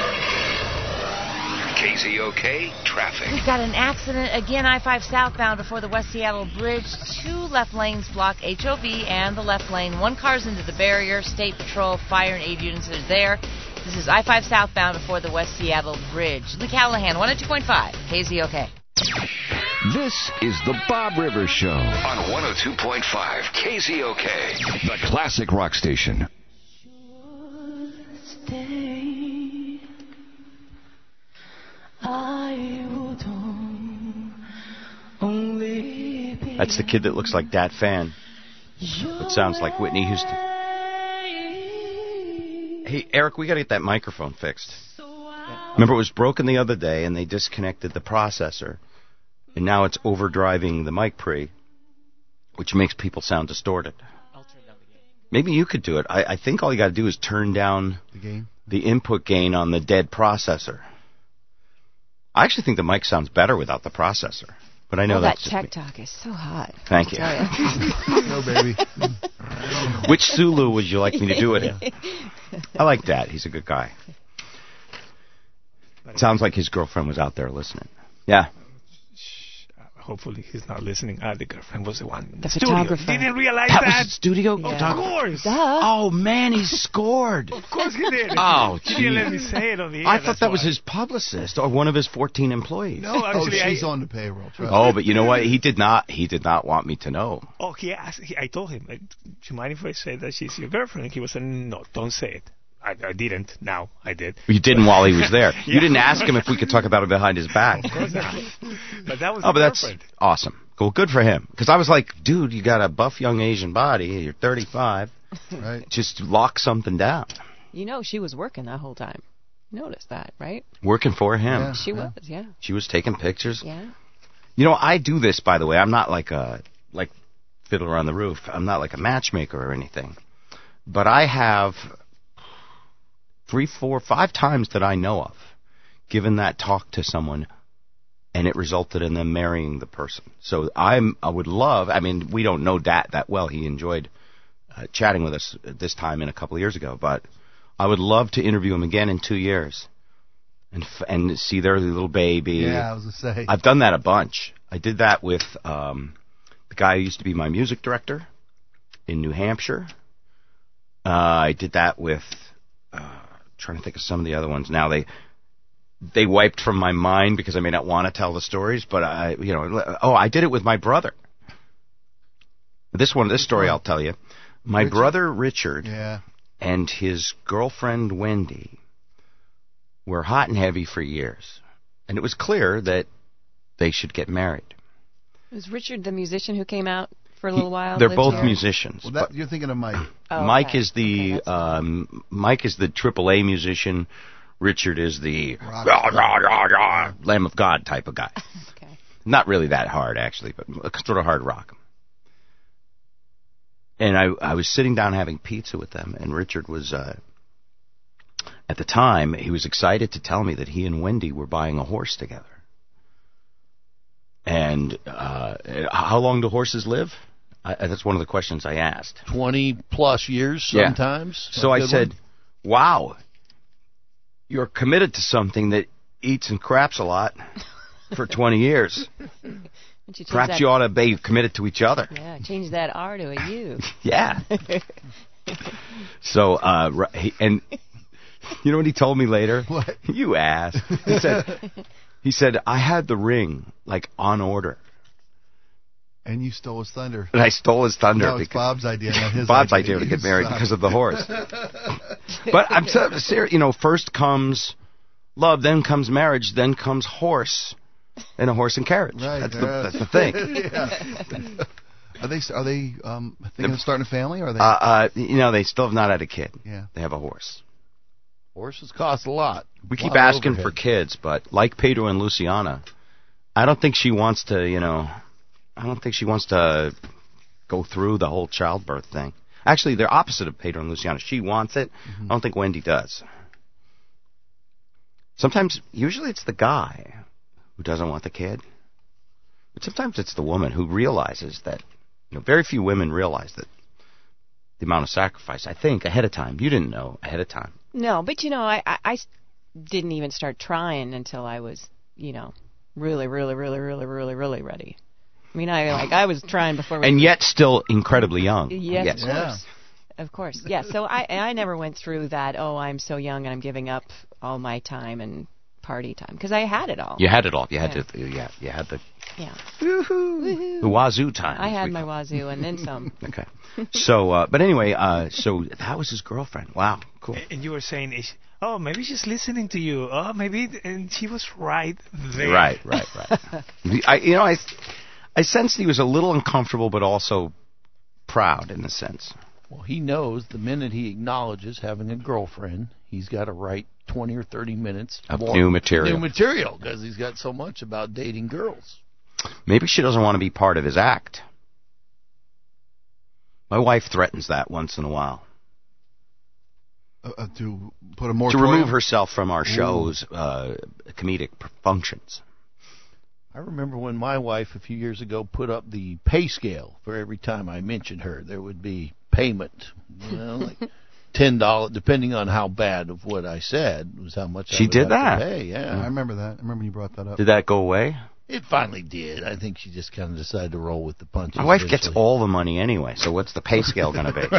KZOK traffic. We've got an accident again, I-5 southbound before the West Seattle Bridge. 2 left lanes block HOV and the left lane. 1 car's into the barrier. State Patrol, fire, and aid units are there. This is I-5 southbound before the West Seattle Bridge. Lee Callahan, 102.5 KZOK. This is the Bob Rivers Show on 102.5 KZOK, the classic rock station. That's the kid that looks like Dat Fan. It sounds like Whitney Houston. Hey, Eric, we got to get that microphone fixed. Remember, it was broken the other day, and they disconnected the processor. And now it's overdriving the mic pre, which makes people sound distorted. Maybe you could do it. I think all you got to do is turn down the input gain on the dead processor. I actually think the mic sounds better without the processor. But I know that's that tech talk is so hot. Thank you. No, baby. Which Sulu would you like me to do it in? I like Dad. He's a good guy. Sounds like his girlfriend was out there listening. Yeah. Hopefully he's not listening. The girlfriend was the one. The photographer. Didn't realize that. Was the studio? Yeah. Of course. Oh, man, he scored. Of course he did. Oh, he didn't let me say it on the air. I thought that was his publicist or one of his 14 employees. No, actually, she's on the payroll. But you know what? He did not want me to know. Oh, he asked. I told him, "Do you mind if I say that she's your girlfriend?" And he was saying, "No, don't say it." I didn't. Now I did. You didn't while he was there. You didn't ask him if we could talk about it behind his back. Of course not. But that was. But that's awesome. Well, good for him. Because I was like, dude, you got a buff young Asian body. You're 35. Right. Just lock something down. You know, she was working that whole time. Notice that, right? Working for him. Yeah, she was. Yeah. She was taking pictures. Yeah. You know, I do this, by the way. I'm not like Fiddler on the Roof. I'm not like a matchmaker or anything. But I have 3, 4, 5 times that I know of given that talk to someone, and it resulted in them marrying the person. So I would love, I mean, we don't know that well. He enjoyed chatting with us this time and a couple of years ago, but I would love to interview him again in 2 years and see their little baby. Yeah, I was going to say. I've done that a bunch. I did that with the guy who used to be my music director in New Hampshire. I did that with, trying to think of some of the other ones. Now they wiped from my mind because I may not want to tell the stories, but I did it with my brother. This story I'll tell you. My brother Richard and his girlfriend Wendy were hot and heavy for years, and it was clear that they should get married. Was Richard the musician who came out for a little while? They're both musicians. Well, you're thinking of Mike. Oh, Mike is the AAA musician. Richard is the Lamb of God type of guy. Okay. Not really that hard, actually, but sort of hard rock. And I was sitting down having pizza with them, and Richard was, at the time, he was excited to tell me that he and Wendy were buying a horse together. And how long do horses live? That's one of the questions I asked. 20-plus years sometimes. Yeah. So I said, wow, you're committed to something that eats and craps a lot for 20 years. Perhaps you ought to be committed to each other. Yeah, change that R to a U. Yeah. So, and you know what he told me later? What? You ass. He said, I had the ring, like, on order. And you stole his thunder. And I stole his thunder. No, it's Bob's idea, not his Bob's idea to get married because of the horse. But I'm serious. You know, first comes love, then comes marriage, then comes horse, and a horse and carriage. Right, that's the thing. Yeah. Are they thinking of starting a family? Or are they? They still have not had a kid. Yeah. They have a horse. Horses cost a lot. We keep asking for kids, but like Pedro and Luciana, I don't think she wants to, go through the whole childbirth thing. Actually, they're opposite of Pedro and Luciana. She wants it. Mm-hmm. I don't think Wendy does. Usually it's the guy who doesn't want the kid. But sometimes it's the woman who realizes that, very few women realize that the amount of sacrifice, I think, ahead of time. You didn't know ahead of time. No, but I didn't even start trying until I was, really, really, really, really, really, really ready. I mean, I was trying before. And yet still incredibly young. Yes, of course. Yeah, so I never went through that, I'm so young and I'm giving up all my time and party time, because I had it all. You had it all. You had the wazoo time. I had my wazoo and then some. Okay. So, but anyway, so that was his girlfriend. Wow, cool. And you were saying, maybe she's listening to you. Oh, maybe, and she was right there. Right. I sensed he was a little uncomfortable, but also proud in a sense. Well, he knows the minute he acknowledges having a girlfriend, he's got to write 20 or 30 minutes of new material. Because he's got so much about dating girls. Maybe she doesn't want to be part of his act. My wife threatens that once in a while. To put a more to remove herself from our show's comedic functions. I remember when my wife a few years ago put up the pay scale for every time I mentioned her. There would be payment, like $10, depending on how bad of what I said was how much she I would did have that. to pay. Yeah, I remember that. I remember when you brought that up. Did that go away? It finally did. I think she just kind of decided to roll with the punches. My wife gets all the money anyway, so what's the pay scale going to be?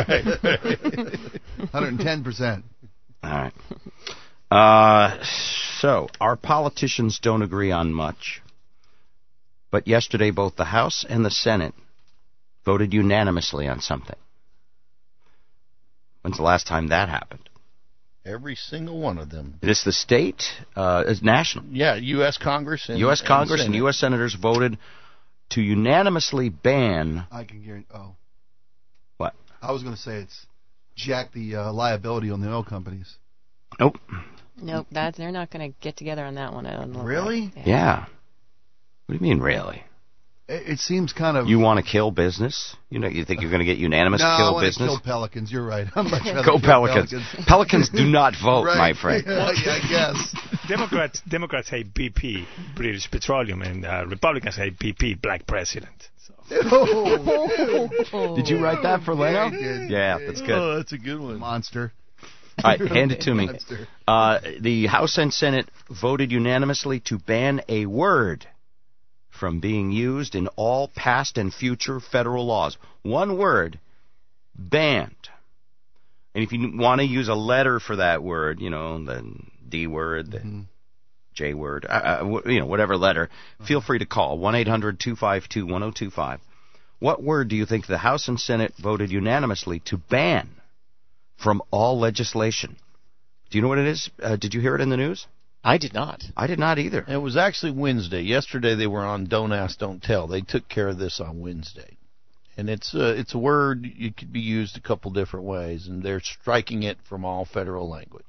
110%. All right. So, our politicians don't agree on much. But yesterday, both the House and the Senate voted unanimously on something. When's the last time that happened? Every single one of them. Is this the state? Is national? Yeah, U.S. Congress and U.S. Congress and U.S. Senators voted to unanimously ban... I can guarantee... Oh. What? I was going to say it's jack the liability on the oil companies. Nope. Nope, they're not going to get together on that one. I don't know. Really? Yeah. What do you mean, really? It seems kind of... You want to kill business? You think you're going to get unanimous to kill business? No, I want to kill Pelicans. You're right. I'm much rather Go Pelicans. Pelicans do not vote, right. my friend. I guess. Democrats hate BP, British Petroleum, and Republicans hate BP, Black President. So. Did you write that for Leno? Yeah, that's good. Oh, that's a good one. Monster. All right, hand it to me. The House and Senate voted unanimously to ban a word from being used in all past and future federal laws. One word, banned. And if you want to use a letter for that word, the D word, the J word, whatever letter, feel free to call 1-800-252-1025. What word do you think the House and Senate voted unanimously to ban from all legislation? Do you know what it is? Did you hear it in the news? I did not. I did not either. It was actually Wednesday. Yesterday they were on Don't Ask, Don't Tell. They took care of this on Wednesday. And it's a word, it could be used a couple different ways, and they're striking it from all federal language.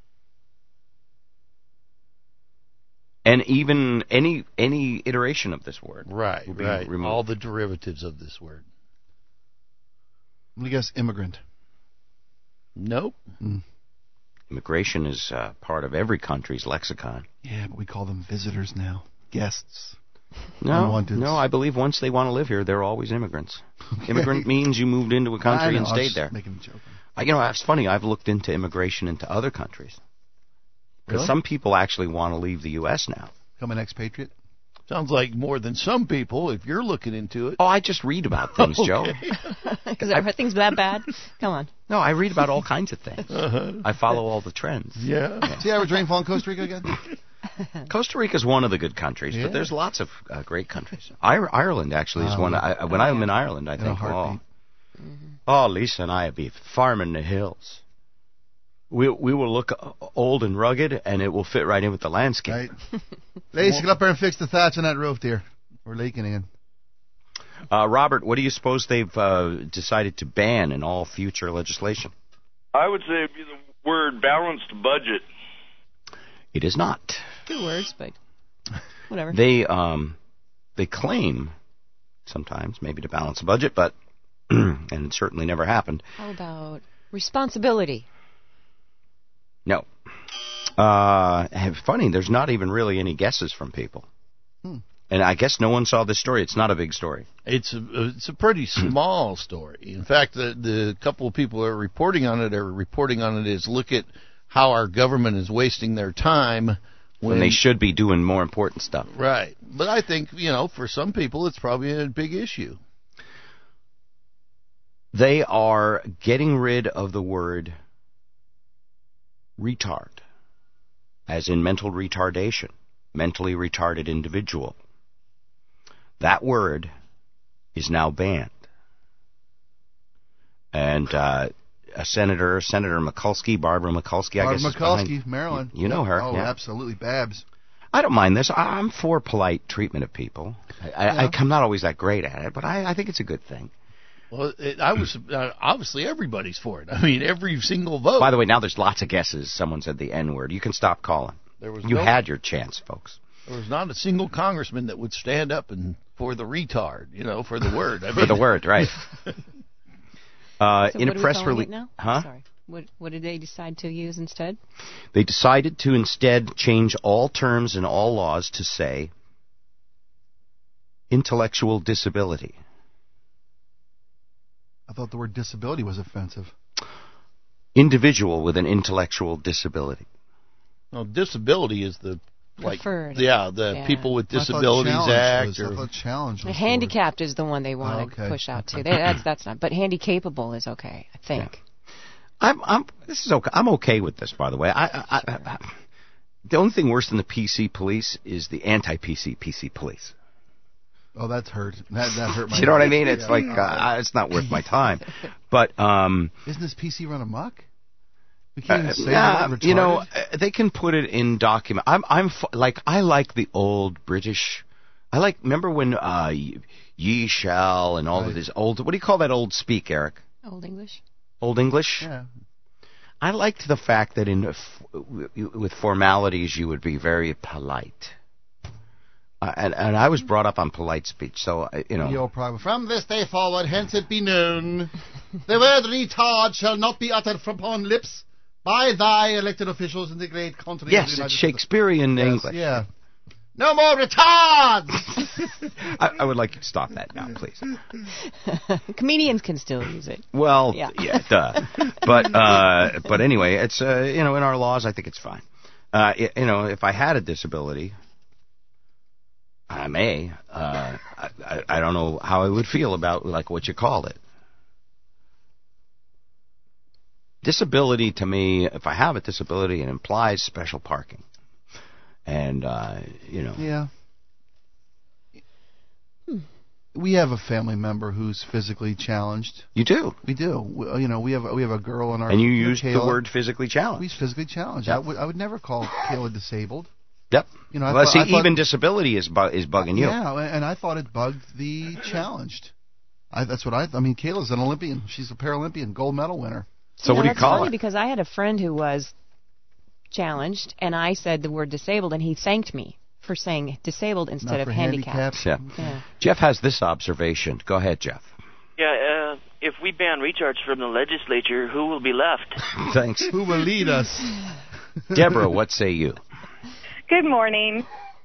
And even any iteration of this word. Right. All the derivatives of this word. Let me guess, immigrant. Nope. Immigration is part of every country's lexicon. Yeah, but we call them visitors now. Guests. No, I believe once they want to live here, they're always immigrants. Okay. Immigrant means you moved into a country and stayed there. Making a joke. It's funny. I've looked into immigration into other countries. Because some people actually want to leave the U.S. now. Become an expatriate? Sounds like more than some people if you're looking into it. Oh, I just read about things, Joe. Are things that bad? Come on. No, I read about all kinds of things. I follow all the trends. Yeah. Is the average rainfall in Costa Rica again? Costa Rica is one of the good countries, but there's lots of great countries. Ireland actually is one. When I'm in Ireland, I think, Lisa and I would be farming the hills. We will look old and rugged, and it will fit right in with the landscape. Right. Lisa, get up there and fix the thatch on that roof, dear. We're leaking again. Robert, what do you suppose they've decided to ban in all future legislation? I would say it'd be the word balanced budget. It is not. Two words, but whatever. They claim sometimes maybe to balance a budget, but and it certainly never happened. How about responsibility? No. Funny, there's not even really any guesses from people. And I guess no one saw this story. It's not a big story. It's a pretty small story. In fact, the couple of people that are reporting on it is look at how our government is wasting their time when they should be doing more important stuff. Right. But I think, for some people it's probably a big issue. They are getting rid of the word retard, as in mental retardation, mentally retarded individual. That word is now banned. And Senator Mikulski, Barbara Mikulski, I guess. Barbara Mikulski, Maryland. You know her. Oh, yeah. Absolutely, Babs. I don't mind this. I'm for polite treatment of people. I'm not always that great at it, but I think it's a good thing. Well, obviously everybody's for it. I mean, every single vote. By the way, now there's lots of guesses. Someone said the N-word. You can stop calling. You had your chance, folks. There was not a single congressman that would stand up for the retard, for the word. For the word, right. In a press release, now? huh? Sorry. What did they decide to use instead? They decided to instead change all terms and all laws to say intellectual disability. I thought the word disability was offensive. Individual with an intellectual disability. No, disability is the preferred. People with Disabilities Act. I thought challenge was handicapped is the one they want to push out to. That's not. But handicapable is okay, I think. Yeah. This is okay. I'm okay with this, by the way. The only thing worse than the PC police is the anti-PC police. Oh, that's hurt. That hurt my. You know what I mean? It's like it's not worth my time. But isn't this PC run amok? We can't even say retarded. You know, they can put it in document. I like the old British. Remember when ye shall and all of this old. What do you call that old speak, Eric? Old English. Old English. Yeah. I liked the fact that with formalities you would be very polite. And I was brought up on polite speech, so, From this day forward, hence it be known, the word retard shall not be uttered from upon lips by thy elected officials in the great country. Yes, it's Shakespearean English. Yeah. No more retards! I would like you to stop that now, please. Comedians can still use it. Well, yeah duh. But anyway, it's, in our laws, I think it's fine. If I had a disability... I may. I don't know how I would feel about what you call it. Disability to me, if I have a disability, it implies special parking. And Yeah. We have a family member who's physically challenged. You do. We do. We have a girl in our. And you use the word physically challenged. We're physically challenged. Yep. I would never call Kayla disabled. Yep. I thought, even disability is bugging you. Yeah, and I thought it bugged the challenged. That's what I mean, Kayla's an Olympian. She's a Paralympian, gold medal winner. So what do you call it? Funny because I had a friend who was challenged, and I said the word disabled, and he thanked me for saying disabled instead of handicapped. Yeah. Jeff has this observation. Go ahead, Jeff. Yeah, if we ban recharge from the legislature, who will be left? Thanks. Who will lead us? Deborah, what say you? Good morning.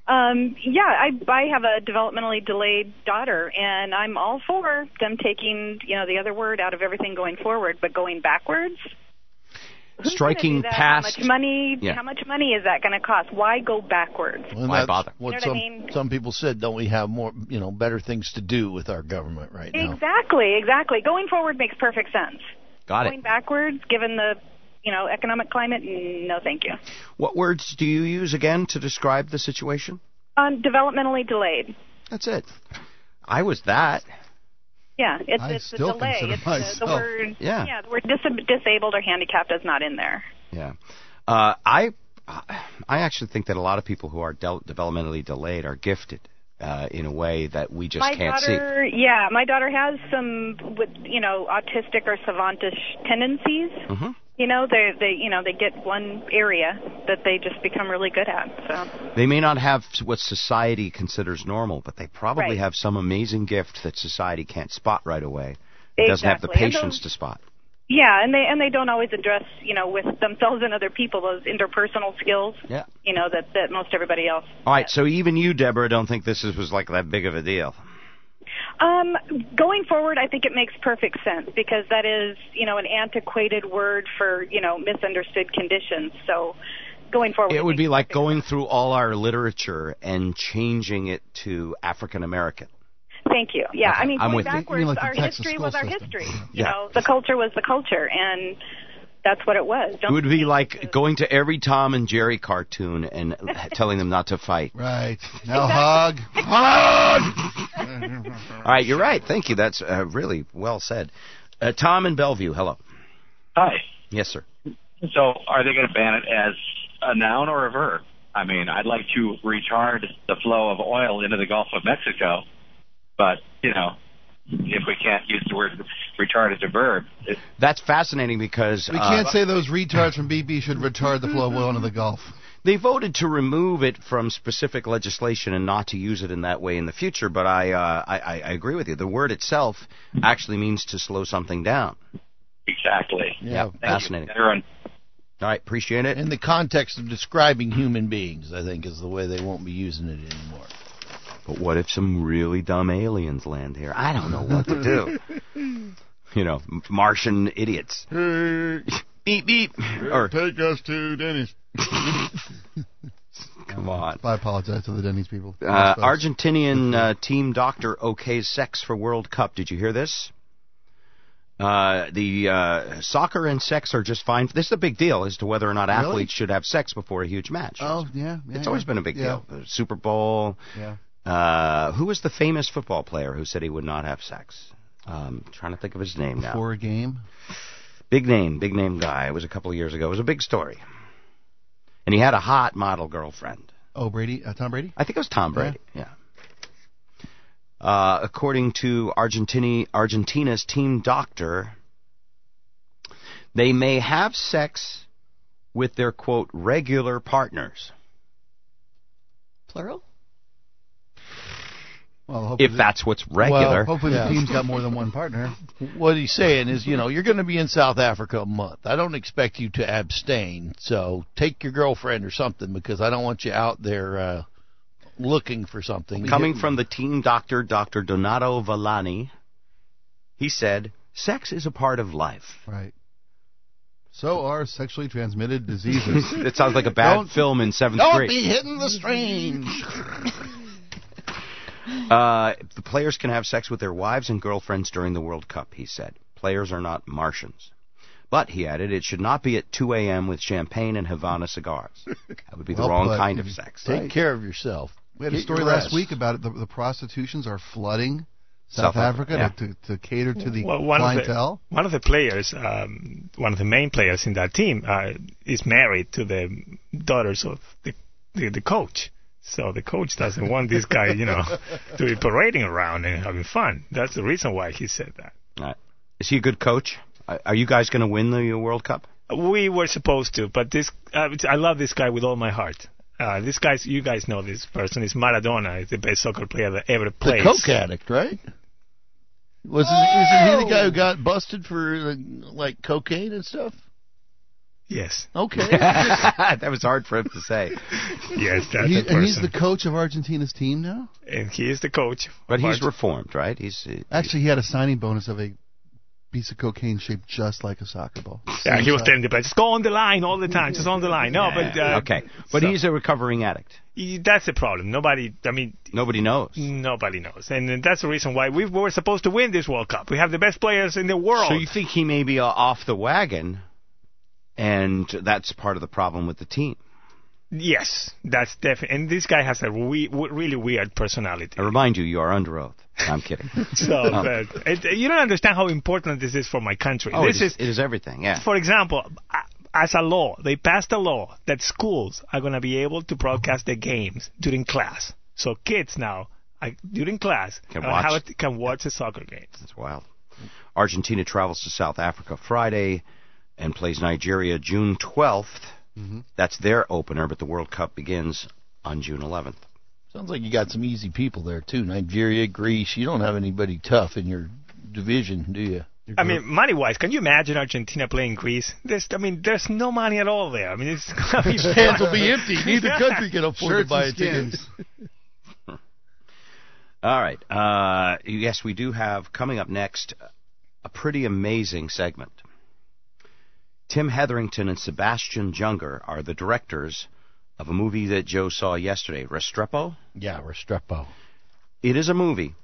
I have a developmentally delayed daughter, and I'm all for them taking, the other word out of everything going forward, but going backwards. Striking past. How much money is that going to cost? Why go backwards? Well, why bother? What some people said, don't we have more, better things to do with our government right now? Exactly. Going forward makes perfect sense. Got it. Going backwards, given the economic climate, no thank you. What words do you use again to describe the situation? Developmentally delayed. That's it. I was that. Yeah, it's a delay. It's the word. Yeah, the word disabled or handicapped is not in there. Yeah, I actually think that a lot of people who are developmentally delayed are gifted in a way that we just can't see. Yeah, my daughter has some autistic or savantish tendencies. Mm-hmm. They get one area that they just become really good at. So they may not have what society considers normal, but they probably have some amazing gift that society can't spot right away. It doesn't have the patience to spot. Yeah, and they don't always address, with themselves and other people, those interpersonal skills. Yeah. That most everybody else. All right, so even you, Deborah, don't think this was like that big of a deal. Going forward, I think it makes perfect sense because that is, an antiquated word for, misunderstood conditions. So going forward, it would be like going through all our literature and changing it to African American. Thank you. Yeah, okay. I mean, going backwards, like our history was our system. history. The culture was the culture, and that's what it was. It would be like going to every Tom and Jerry cartoon and telling them not to fight. Right. Now hug. All right, you're right. Thank you. That's really well said. Tom in Bellevue, hello. Hi. Yes, sir. So are they going to ban it as a noun or a verb? I mean, I'd like to retard the flow of oil into the Gulf of Mexico, but, if we can't use the word retard as a verb. That's fascinating because... We can't say those retards from BP should retard the flow of oil into the Gulf. They voted to remove it from specific legislation and not to use it in that way in the future, but I agree with you. The word itself actually means to slow something down. Exactly. Yeah, fascinating. Aaron. All right, appreciate it. In the context of describing human beings, I think is the way they won't be using it anymore. But what if some really dumb aliens land here? I don't know what to do. Martian idiots. Beep, beep. Or take us to Denny's. Come on. I apologize to the Denny's people. Argentinian team doctor okays sex for World Cup. Did you hear this? The soccer and sex are just fine. This is a big deal as to whether or not athletes should have sex before a huge match. Oh, yeah. It's always been a big deal. The Super Bowl. Yeah. Who was the famous football player who said he would not have sex? Trying to think of his name now. Before a game? Big name guy. It was a couple of years ago. It was a big story. And he had a hot model girlfriend. Oh, Brady? Tom Brady? I think it was Tom Brady, yeah. According to Argentina's team doctor, they may have sex with their, quote, regular partners. Plural? Well, if that's what's regular. Well, hopefully the team's got more than one partner. What he's saying is, you're going to be in South Africa a month. I don't expect you to abstain, so take your girlfriend or something because I don't want you out there looking for something. Coming from the team doctor, Dr. Donato Villani, he said, sex is a part of life. Right. So are sexually transmitted diseases. It sounds like a bad film in 7th grade. Don't be hitting the strange. The players can have sex with their wives and girlfriends during the World Cup, he said. Players are not Martians. But, he added, it should not be at 2 a.m. with champagne and Havana cigars. That would be the wrong kind of sex. Take care of yourself. We had a story last week about it. The prostitutions are flooding South Africa to cater to the clientele. One of the players, one of the main players in that team, is married to the daughters of the coach. So the coach doesn't want this guy, to be parading around and having fun. That's the reason why he said that. Right. Is he a good coach? Are you guys going to win the World Cup? We were supposed to, but I love this guy with all my heart. You guys know this person. Is Maradona. He's the best soccer player that ever played. The coke addict, right? Isn't he the guy who got busted for cocaine and stuff? Yes. Okay. That was hard for him to say. Yes, that's the person. And he's the coach of Argentina's team now? And he is the coach. But he's reformed, right? Actually, he had a signing bonus of a piece of cocaine shaped just like a soccer ball. Yeah, he was telling the players, just go on the line all the time, just on the line. No, but... okay, but he's a recovering addict. That's the problem. Nobody knows. Nobody knows. And that's the reason why we were supposed to win this World Cup. We have the best players in the world. So you think he may be off the wagon, and that's part of the problem with the team? Yes, that's definitely. And this guy has a really weird personality. I remind you, you are under oath. I'm kidding. You don't understand how important this is for my country. Oh, it is everything, yeah. For example, as a law, they passed a law that schools are going to be able to broadcast the games during class. So kids now, during class, can watch a soccer game. That's wild. Argentina travels to South Africa Friday and plays Nigeria June 12th. Mm-hmm. That's their opener, but the World Cup begins on June 11th. Sounds like you got some easy people there, too. Nigeria, Greece. You don't have anybody tough in your division, do you? I mean, money-wise, can you imagine Argentina playing Greece? There's no money at all there. I mean, it's going to be hands will be empty. Neither country can afford to buy a ticket. All right. Yes, we do have, coming up next, a pretty amazing segment. Tim Hetherington and Sebastian Junger are the directors of a movie that Joe saw yesterday, Restrepo? Yeah, Restrepo. It is a movie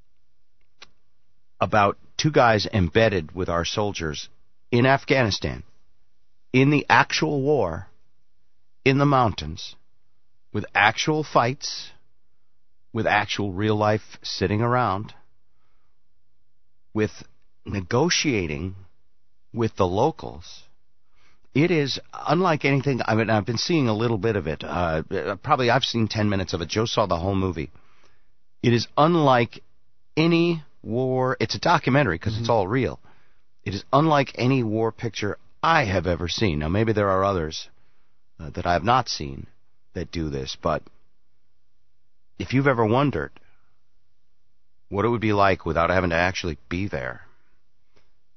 about two guys embedded with our soldiers in Afghanistan, in the actual war, in the mountains, with actual fights, with actual real life sitting around, with negotiating with the locals. It is unlike anything. I mean, I've been seeing a little bit of it. Probably I've seen 10 minutes of it. Joe saw the whole movie. It is unlike any war. It's a documentary because it's all real. It is unlike any war picture I have ever seen. Now, maybe there are others that I have not seen that do this, but if you've ever wondered what it would be like without having to actually be there,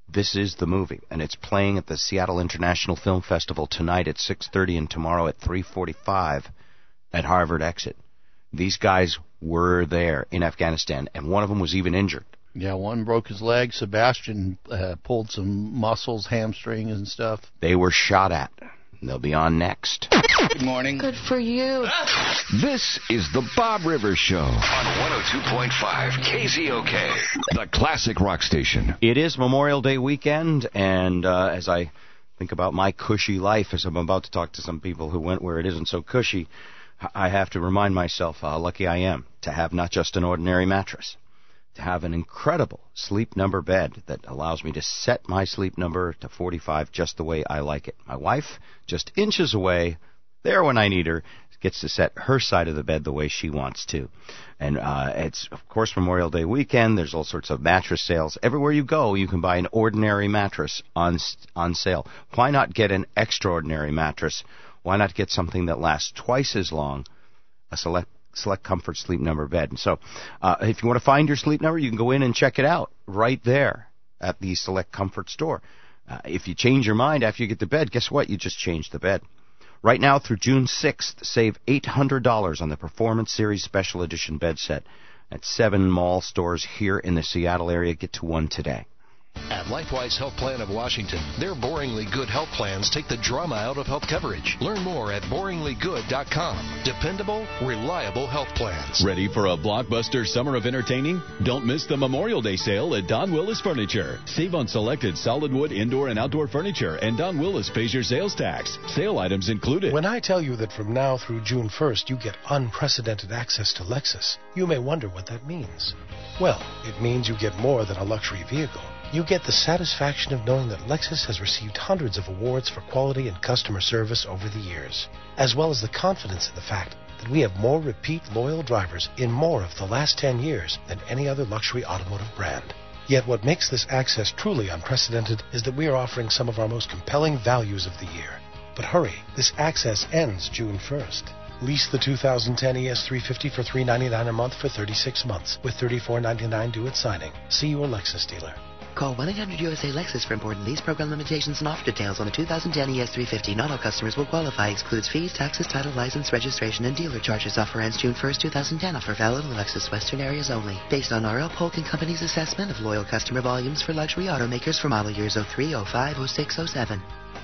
This is the movie, and it's playing at the Seattle International Film Festival tonight at 6:30 and tomorrow at 3:45 at Harvard Exit. These guys were there in Afghanistan, and one of them was even injured. Yeah, one broke his leg. Sebastian pulled some muscles, hamstring and stuff. They were shot at. They'll be on next. Good morning. Good for you. This is the Bob Rivers Show on 102.5 KZOK, the classic rock station. It is Memorial Day weekend, and as I think about my cushy life, as I'm about to talk to some people who went where it isn't so cushy, I have to remind myself how lucky I am to have not just an ordinary mattress, to have an incredible Sleep Number bed that allows me to set my sleep number to 45 just the way I like it. My wife, just inches away, there when I need her, gets to set her side of the bed the way she wants to. And it's, of course, Memorial Day weekend. There's all sorts of mattress sales. Everywhere you go, you can buy an ordinary mattress on sale. Why not get an extraordinary mattress? Why not get something that lasts twice as long, a Select Comfort Sleep Number bed? And so if you want to find your Sleep Number, you can go in and check it out right there at the Select Comfort store. If you change your mind after you get the bed, guess what? You just changed the bed. Right now through June 6th, save $800 on the Performance Series Special Edition bed set at 7 mall stores here in the Seattle area. Get to one today. At LifeWise Health Plan of Washington, their boringly good health plans take the drama out of health coverage. Learn more at boringlygood.com. Dependable, reliable health plans. Ready for a blockbuster summer of entertaining? Don't miss the Memorial Day sale at Don Willis Furniture. Save on selected solid wood indoor and outdoor furniture, and Don Willis pays your sales tax. Sale items included. When I tell you that from now through June 1st you get unprecedented access to Lexus, you may wonder what that means. Well, it means you get more than a luxury vehicle. You get the satisfaction of knowing that Lexus has received hundreds of awards for quality and customer service over the years, as well as the confidence in the fact that we have more repeat loyal drivers in more of the last 10 years than any other luxury automotive brand. Yet what makes this access truly unprecedented is that we are offering some of our most compelling values of the year. But hurry, this access ends June 1st. Lease the 2010 ES350 for $399 a month for 36 months, with $34.99 due at signing. See your Lexus dealer. Call 1-800-USA-LEXUS for important lease program limitations and offer details on the 2010 ES350. Not all customers will qualify. Excludes fees, taxes, title, license, registration, and dealer charges. Offer ends June 1st, 2010. Offer valid in the Lexus Western areas only. Based on R.L. Polk & Company's assessment of loyal customer volumes for luxury automakers for model years 03, 05, 06, 07.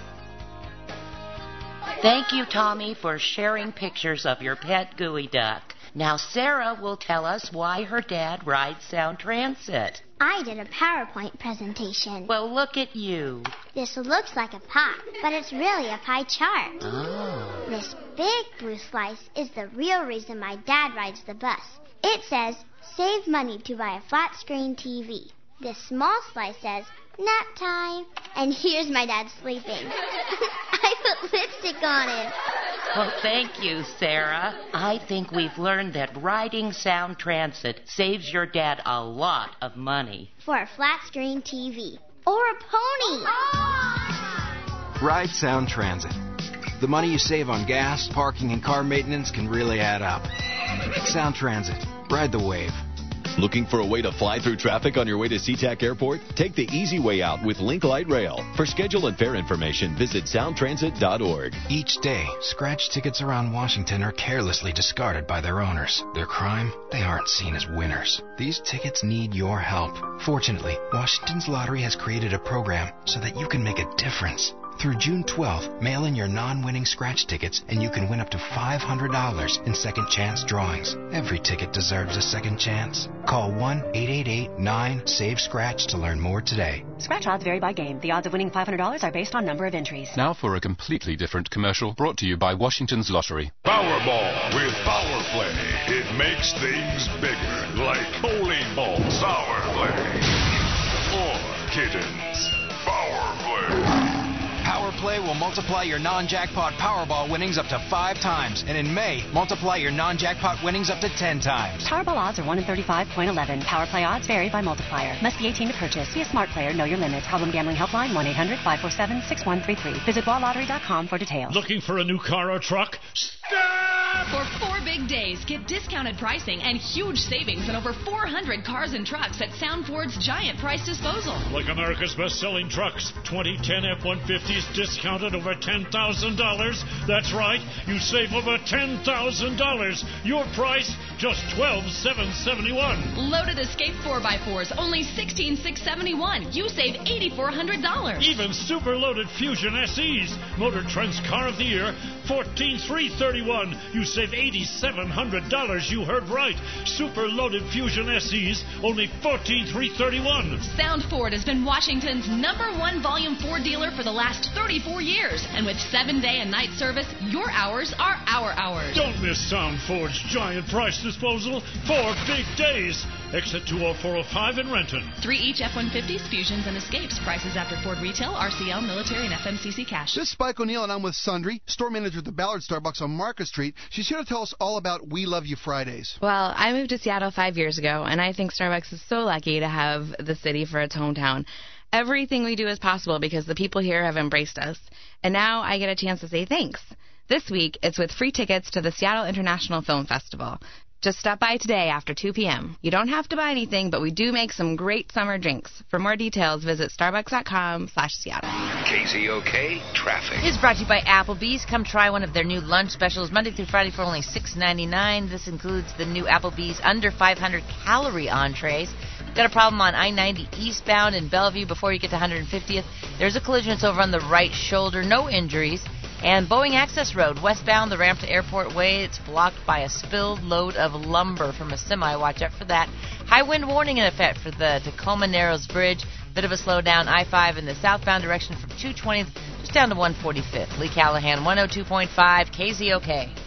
Thank you, Tommy, for sharing pictures of your pet gooey duck. Now Sarah will tell us why her dad rides Sound Transit. I did a PowerPoint presentation. Well, look at you. This looks like a pie, but it's really a pie chart. Oh. This big blue slice is the real reason my dad rides the bus. It says, save money to buy a flat screen TV. This small slice says, nap time. And here's my dad sleeping. I put lipstick on him. Well, thank you, Sarah. I think we've learned that riding Sound Transit saves your dad a lot of money. For a flat screen TV. Or a pony. Ride Sound Transit. The money you save on gas, parking, and car maintenance can really add up. Sound Transit. Ride the wave. Looking for a way to fly through traffic on your way to SeaTac Airport? Take the easy way out with Link Light Rail. For schedule and fare information, visit soundtransit.org. Each day, scratch tickets around Washington are carelessly discarded by their owners. Their crime? They aren't seen as winners. These tickets need your help. Fortunately, Washington's lottery has created a program so that you can make a difference. Through June 12th, mail in your non-winning scratch tickets and you can win up to $500 in second chance drawings. Every ticket deserves a second chance. Call 1-888-9-SAVE-SCRATCH to learn more today. Scratch odds vary by game. The odds of winning $500 are based on number of entries. Now for a completely different commercial brought to you by Washington's Lottery. Powerball with Power Play. It makes things bigger, like bowling ball Sour Play. Or kittens. Power Play. Power Play will multiply your non-jackpot Powerball winnings up to 5 times. And in May, multiply your non-jackpot winnings up to 10 times. Powerball odds are 1 in 35.11. Power Play odds vary by multiplier. Must be 18 to purchase. Be a smart player. Know your limits. Problem gambling helpline 1-800-547-6133. Visit wallottery.com for details. Looking for a new car or truck? Stop! For 4 big days, get discounted pricing and huge savings on over 400 cars and trucks at Sound Ford's Giant Price Disposal. Like America's best-selling trucks, 2010 F-150s discounted over $10,000. That's right, you save over $10,000. Your price, just $12,771. Loaded Escape 4x4s, only $16,671. You save $8,400. Even super loaded Fusion SEs, Motor Trend's Car of the Year, $14,331. You save $8,700. You heard right. Super loaded Fusion SEs, only $14,331. Sound Ford has been Washington's #1 Volume 4 dealer for the last 34 years. And with 7-day and night service, your hours are our hours. Don't miss Sound Ford's Giant Price Disposal. 4 big days. Exit 20405 in Renton. 3 each F-150s, Fusions, and Escapes. Prices after Ford Retail, RCL, Military, and FMCC Cash. This is Spike O'Neill, and I'm with Sundry, store manager at the Ballard Starbucks on Market Street. She's here to tell us all about We Love You Fridays. Well, I moved to Seattle 5 years ago, and I think Starbucks is so lucky to have the city for its hometown. Everything we do is possible because the people here have embraced us. And now I get a chance to say thanks. This week, it's with free tickets to the Seattle International Film Festival. Just stop by today after 2 p.m. You don't have to buy anything, but we do make some great summer drinks. For more details, visit starbucks.com/Seattle. KZOK Traffic is brought to you by Applebee's. Come try one of their new lunch specials Monday through Friday for only $6.99. This includes the new Applebee's under 500-calorie entrees. Got a problem on I-90 eastbound in Bellevue before you get to 150th. There's a collision. It's over on the right shoulder. No injuries. And Boeing Access Road, westbound, the ramp to Airport Way, it's blocked by a spilled load of lumber from a semi. Watch out for that. High wind warning in effect for the Tacoma Narrows Bridge. Bit of a slowdown, I-5 in the southbound direction from 220th just down to 145th. Lee Callahan, 102.5 KZOK.